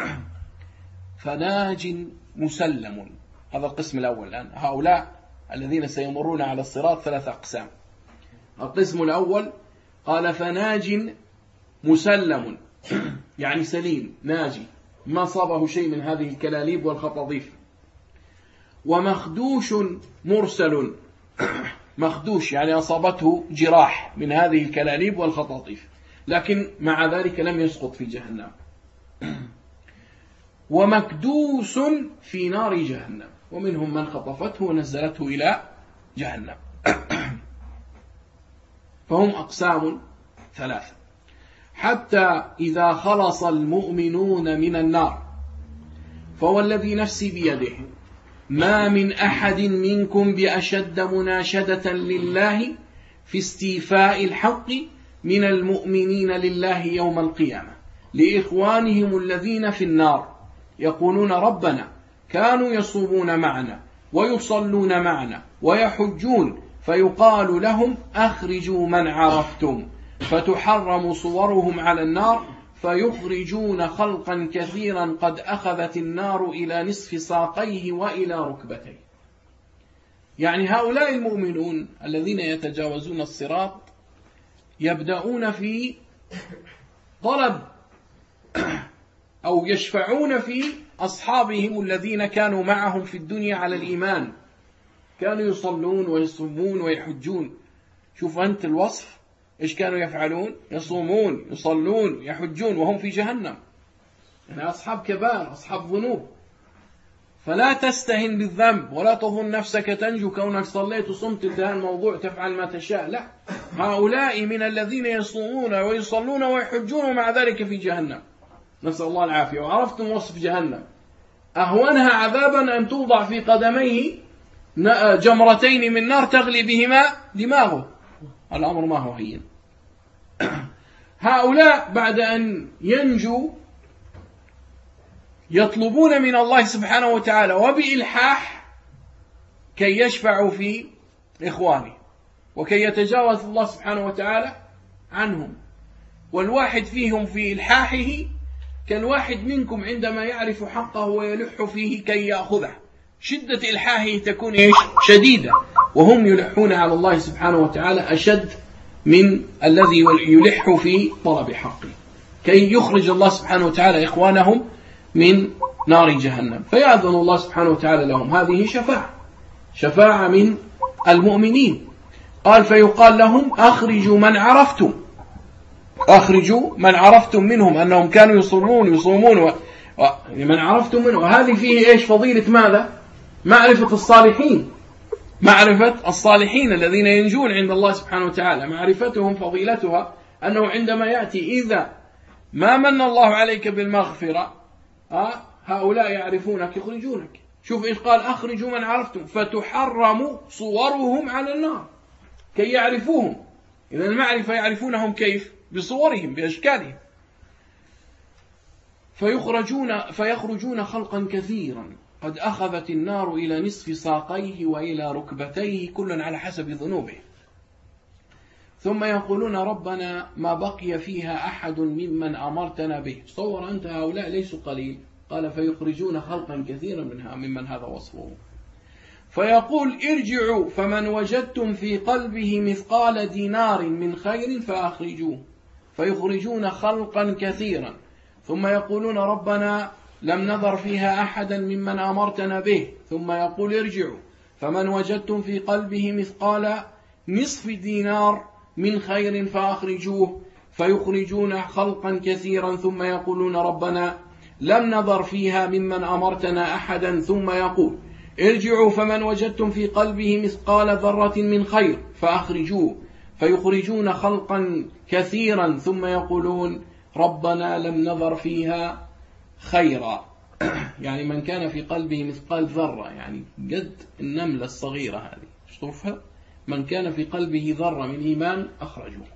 فناج مسلم، هذا القسم الأول. الآن هؤلاء الذين سيمرون على الصراط ثلاثة أقسام. القسم الأول قال فناج مسلم، يعني سليم ناجي ما صابه شيء من هذه الكلاليب والخطاطيف. ومخدوش مرسل، مخدوش يعني أصابته جراح من هذه الكلاليب والخطاطيف، لكن مع ذلك لم يسقط في جهنم. ومكدوس في نار جهنم، ومنهم من خطفته ونزلته إلى جهنم. فهم أقسام ثلاثة. حتى إذا خلص المؤمنون من النار، فهو الذي نفسي بيده ما من أحد منكم بأشد مناشدة لله في استيفاء الحق من المؤمنين لله يوم القيامة لإخوانهم الذين في النار، يقولون ربنا كانوا يصومون معنا ويصلون معنا ويحجون، فيقال لهم أخرجوا من عرفتم، فتحرم صورهم على النار، فيخرجون خلقا كثيرا قد أخذت النار إلى نصف ساقيه وإلى ركبتيه. يعني هؤلاء المؤمنون الذين يتجاوزون الصراط يبدأون في طلب أو يشفعون في أصحابهم الذين كانوا معهم في الدنيا على الإيمان، كانوا يصلون ويصومون ويحجون. شوف أنت الوصف، إيش كانوا يفعلون؟ يصومون يصلون يحجون وهم في جهنم، يعني أصحاب كبار أصحاب ذنوب. فلا تستهن بالذنب ولا تظن نفسك تنجو كونك صليت وصمت، انتهى الموضوع تفعل ما تشاء. لا، هؤلاء من الذين يصومون ويصلون ويحجون ومع ذلك في جهنم، نسأل الله العافية. وعرفتم وصف جهنم، أهونها عذابا أن توضع في قدميه جمرتين من نار تغلي بهما دماغه، الأمر ما هو هين. هؤلاء بعد أن ينجوا يطلبون من الله سبحانه وتعالى وبإلحاح كي يشفعوا في إخوانه وكي يتجاوز الله سبحانه وتعالى عنهم. والواحد فيهم في إلحاحه كالواحد منكم عندما يعرف حقه ويلح فيه كي يأخذه، شدة إلحاحه تكون إيش؟ شديدة، وهم يلحون على الله سبحانه وتعالى أشد من الذي يلح في طلب حقه كي يخرج الله سبحانه وتعالى إخوانهم من نار جهنم. فيأذن الله سبحانه وتعالى لهم. هذه شفاعة شفاعة من المؤمنين. قال فيقال لهم أخرجوا من عرفتم، أخرجوا من عرفتم منهم أنهم كانوا يصلون يصومون و... و... من عرفتم منهم. وهذه فيه إيش؟ فضيلة ماذا؟ معرفة الصالحين، معرفة الصالحين الذين ينجون عند الله سبحانه وتعالى. معرفتهم فضيلتها أنه عندما يأتي إذا ما من الله عليك بالمغفرة آه هؤلاء يعرفونك يخرجونك. شوف إيش قال؟ أخرجوا من عرفتم فتحرم صورهم على النار كي يعرفوهم. إذا المعرفة يعرفونهم كيف؟ بصورهم بأشكالهم. فيخرجون فيخرجون خلقا كثيرا قد أخذت النار إلى نصف ساقيه وإلى ركبتيه كل على حسب ذنوبه، ثم يقولون ربنا ما بقي فيها أحد ممن أمرتنا به. صور أنت هؤلاء ليسوا قليل. قال فيخرجون خلقا كثيرا منها ممن هذا وصفه. فيقول ارجعوا فمن وجدتم في قلبه مثقال دينار من خير فأخرجوه، فيخرجون خلقا كثيرا. ثم يقولون ربنا لم نذر فيها أحدا ممن أمرتنا به. ثم يقول ارجعوا فمن وجدتم في قلبه مثقال نصف دينار من خير فأخرجوه، فيخرجون خلقا كثيرا. ثم يقولون ربنا لم نذر فيها ممن أمرتنا أحدا. ثم يقول ارجعوا فمن وجدتم في قلبه مثقال ذرة من خير فأخرجوه، فيخرجون خلقا كثيرا. ثم يقولون ربنا لم نذر فيها خيرا، يعني من كان في قلبه مثقال ذرة، يعني قد النملة الصغيرة هذه شوفها، من كان في قلبه ذرة من إيمان أخرجوه.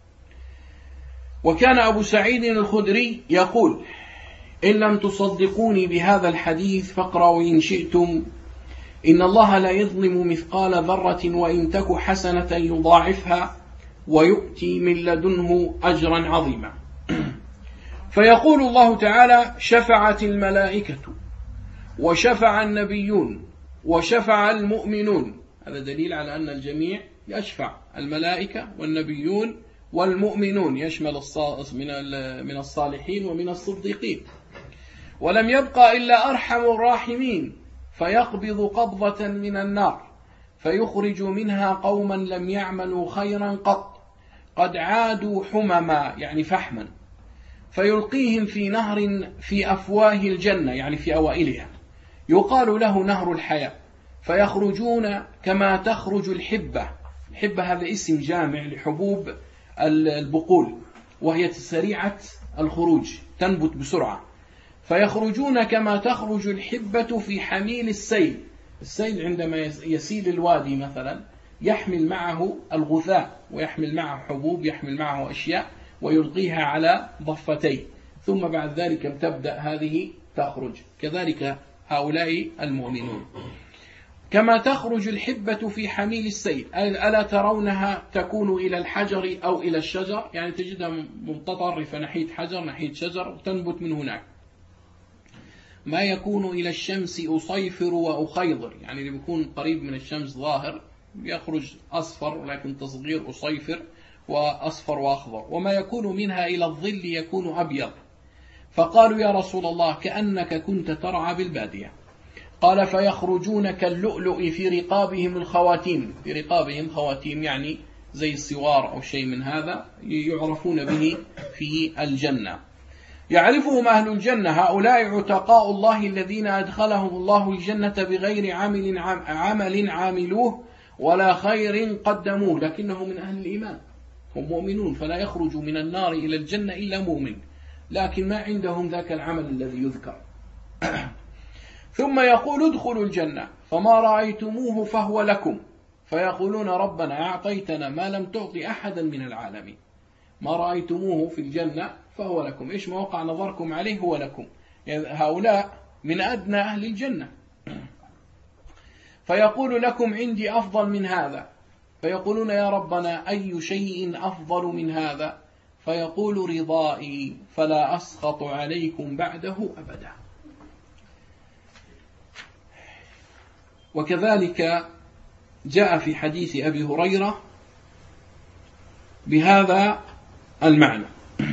وكان أبو سعيد الخدري يقول إن لم تصدقوني بهذا الحديث فاقرأوا إن شئتم إن الله لا يظلم مثقال ذرة وإن تك حسنة يضاعفها ويؤتي من لدنه أجرا عظيما. فيقول الله تعالى شفعت الملائكة وشفع النبيون وشفع المؤمنون. هذا دليل على أن الجميع يشفع، الملائكة والنبيون والمؤمنون، يشمل من الصالحين ومن الصديقين. ولم يبقى إلا أرحم الراحمين فيقبض قبضة من النار فيخرج منها قوما لم يعملوا خيرا قط قد عادوا حمما، يعني فحما، فيلقيهم في نهر في أفواه الجنة، يعني في أوائلها، يقال له نهر الحياة، فيخرجون كما تخرج الحبة. الحبة هذا اسم جامع لحبوب البقول، وهي سريعة الخروج تنبت بسرعة. فيخرجون كما تخرج الحبة في حميل السيل. السيل عندما يسيل الوادي مثلا يحمل معه الغثاء ويحمل معه حبوب، يحمل معه أشياء ويلقيها على ضفتيه، ثم بعد ذلك تبدأ هذه تخرج. كذلك هؤلاء المؤمنون. كما تخرج الحبة في حميل السيل. ألا ترونها تكون إلى الحجر أو إلى الشجر، يعني تجدها متطرفة ناحية حجر ناحية شجر وتنبت من هناك. ما يكون إلى الشمس أصيفر وأخيضر، يعني اللي بيكون قريب من الشمس ظاهر يخرج أصفر، لكن تصغير أصيفر وأصفر وأخضر. وما يكون منها إلى الظل يكون أبيض. فقالوا يا رسول الله كأنك كنت ترعى بالبادية. قال فيخرجون كاللؤلؤ في رقابهم الخواتيم. في رقابهم خواتيم يعني زي السوار أو شيء من هذا يعرفون به في الجنة. يعرفهم أهل الجنة، هؤلاء عتقاء الله الذين أدخلهم الله الجنة بغير عمل عمل عاملوه ولا خير قدموه، لكنه من أهل الإيمان، هم مؤمنون، فلا يخرج من النار إلى الجنة إلا مؤمن، لكن ما عندهم ذاك العمل الذي يذكر. ثم يقول ادخلوا الجنة فما رأيتموه فهو لكم، فيقولون ربنا أعطيتنا ما لم تعطي أحدا من العالمين. ما رأيتموه في الجنة فهو لكم، إيش ما وقع نظركم عليه هو لكم، يعني هؤلاء من أدنى أهل الجنة. فيقول لكم عندي أفضل من هذا، فيقولون يا ربنا أي شيء أفضل من هذا؟ فيقول رضائي فلا أسخط عليكم بعده أبدا. وكذلك جاء في حديث أبي هريرة بهذا المعنى،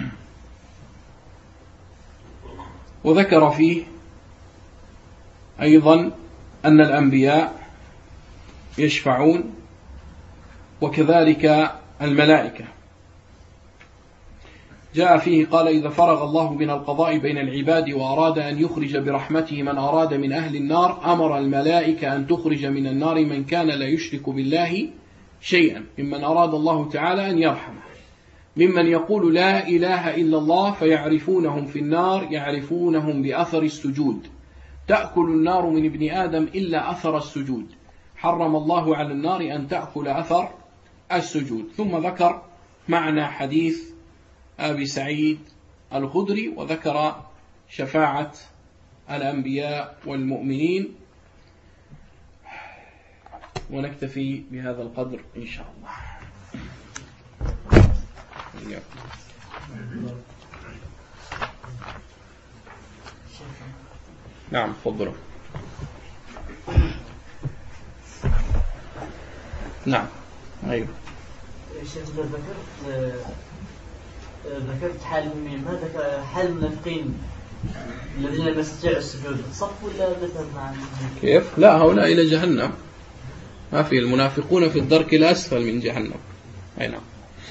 وذكر فيه أيضا أن الأنبياء يشفعون وكذلك الملائكة. جاء فيه قال إذا فرغ الله من القضاء بين العباد وأراد أن يخرج برحمته من أراد من أهل النار أمر الملائكة أن تخرج من النار من كان لا يشرك بالله شيئا ممن أراد الله تعالى أن يرحمه، ممن يقول لا إله إلا الله فيعرفونهم في النار يعرفونهم بأثر السجود. تأكل النار من ابن آدم إلا أثر السجود، حرم الله على النار أن تأكل أثر السجود. ثم ذكر معنى حديث أبي سعيد الخدري، وذكر شفاعة الأنبياء والمؤمنين. ونكتفي بهذا القدر إن شاء الله. نعم تفضلوا. نعم أيوه. الشيخ ذكرت ذكرت حال المؤمنين، ما ذكر حال المنافقين الذين لم يستطيعوا السجود، صف ولا ذكر معنا؟ كيف؟ لا هؤلاء إلى جهنم، ما في، المنافقون في الدرك الأسفل من جهنم. أي نعم.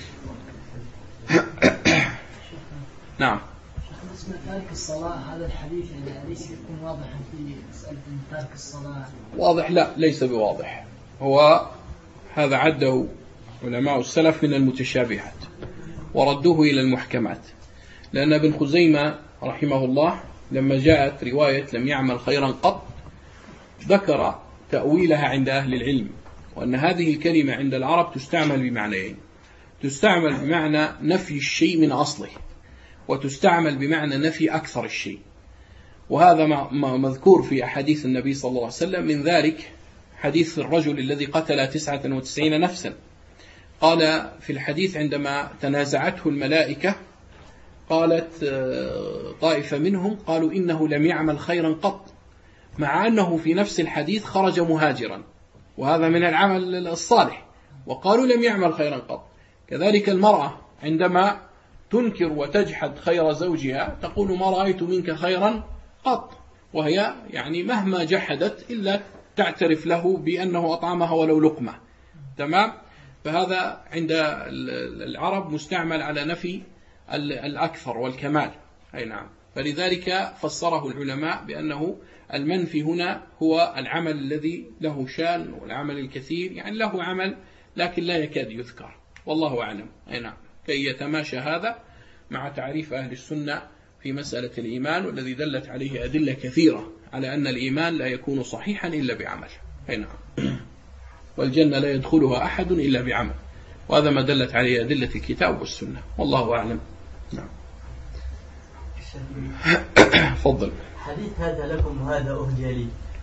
نعم. بالنسبة لتارك الصلاة هذا الحديث يعني أليس يكون واضحا في مسألة تارك الصلاة؟ واضح؟ لا ليس بواضح، هو هذا عده علماء السلف من المتشابهات وردوه إلى المحكمات، لأن ابن خزيمة رحمه الله لما جاءت رواية لم يعمل خيرا قط ذكر تأويلها عند أهل العلم، وأن هذه الكلمة عند العرب تستعمل بمعنيين، تستعمل بمعنى نفي الشيء من أصله، وتستعمل بمعنى نفي أكثر الشيء. وهذا مذكور في أحاديث النبي صلى الله عليه وسلم، من ذلك حديث الرجل الذي قتل تسعة وتسعين نفسا. قال في الحديث عندما تنازعته الملائكة قالت طائفة منهم قالوا إنه لم يعمل خيرا قط، مع أنه في نفس الحديث خرج مهاجرا، وهذا من العمل الصالح، وقالوا لم يعمل خيرا قط. كذلك المرأة عندما تنكر وتجحد خير زوجها تقول ما رأيت منك خيرا قط، وهي يعني مهما جحدت إلا تعترف له بأنه أطعمها ولو لقمة. تمام؟ فهذا عند العرب مستعمل على نفي الأكثر والكمال. أي نعم. فلذلك فسره العلماء بأنه المنفي هنا هو العمل الذي له شان والعمل الكثير، يعني له عمل لكن لا يكاد يذكر، والله أعلم. أي نعم. كي يتماشى هذا مع تعريف أهل السنة في مسألة الإيمان، والذي دلت عليه أدلة كثيرة على أن الإيمان لا يكون صحيحا إلا بعمل. أي نعم. والجنة لا يدخلها أحد إلا بعمل، وهذا ما دلت عليه أدلة الكتاب والسنة، والله أعلم. نعم. فضل. حديث هذا لكم وهذا أهدي لي،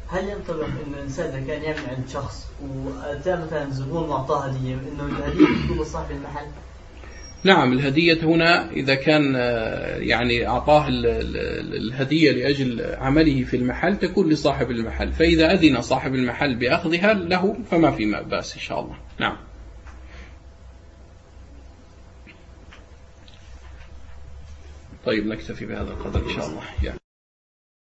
هل ينطبق إن الإنسان إذا كان يعمل عند شخص وأتى مثلا زبون معطاه هدية إنه الهدية تكون صاحب المحل؟ نعم، الهدية هنا إذا كان يعني أعطاه الهدية لأجل عمله في المحل تكون لصاحب المحل، فإذا أذن صاحب المحل بأخذها له فما في بأس إن شاء الله. نعم. طيب نكتفي بهذا القدر إن شاء الله.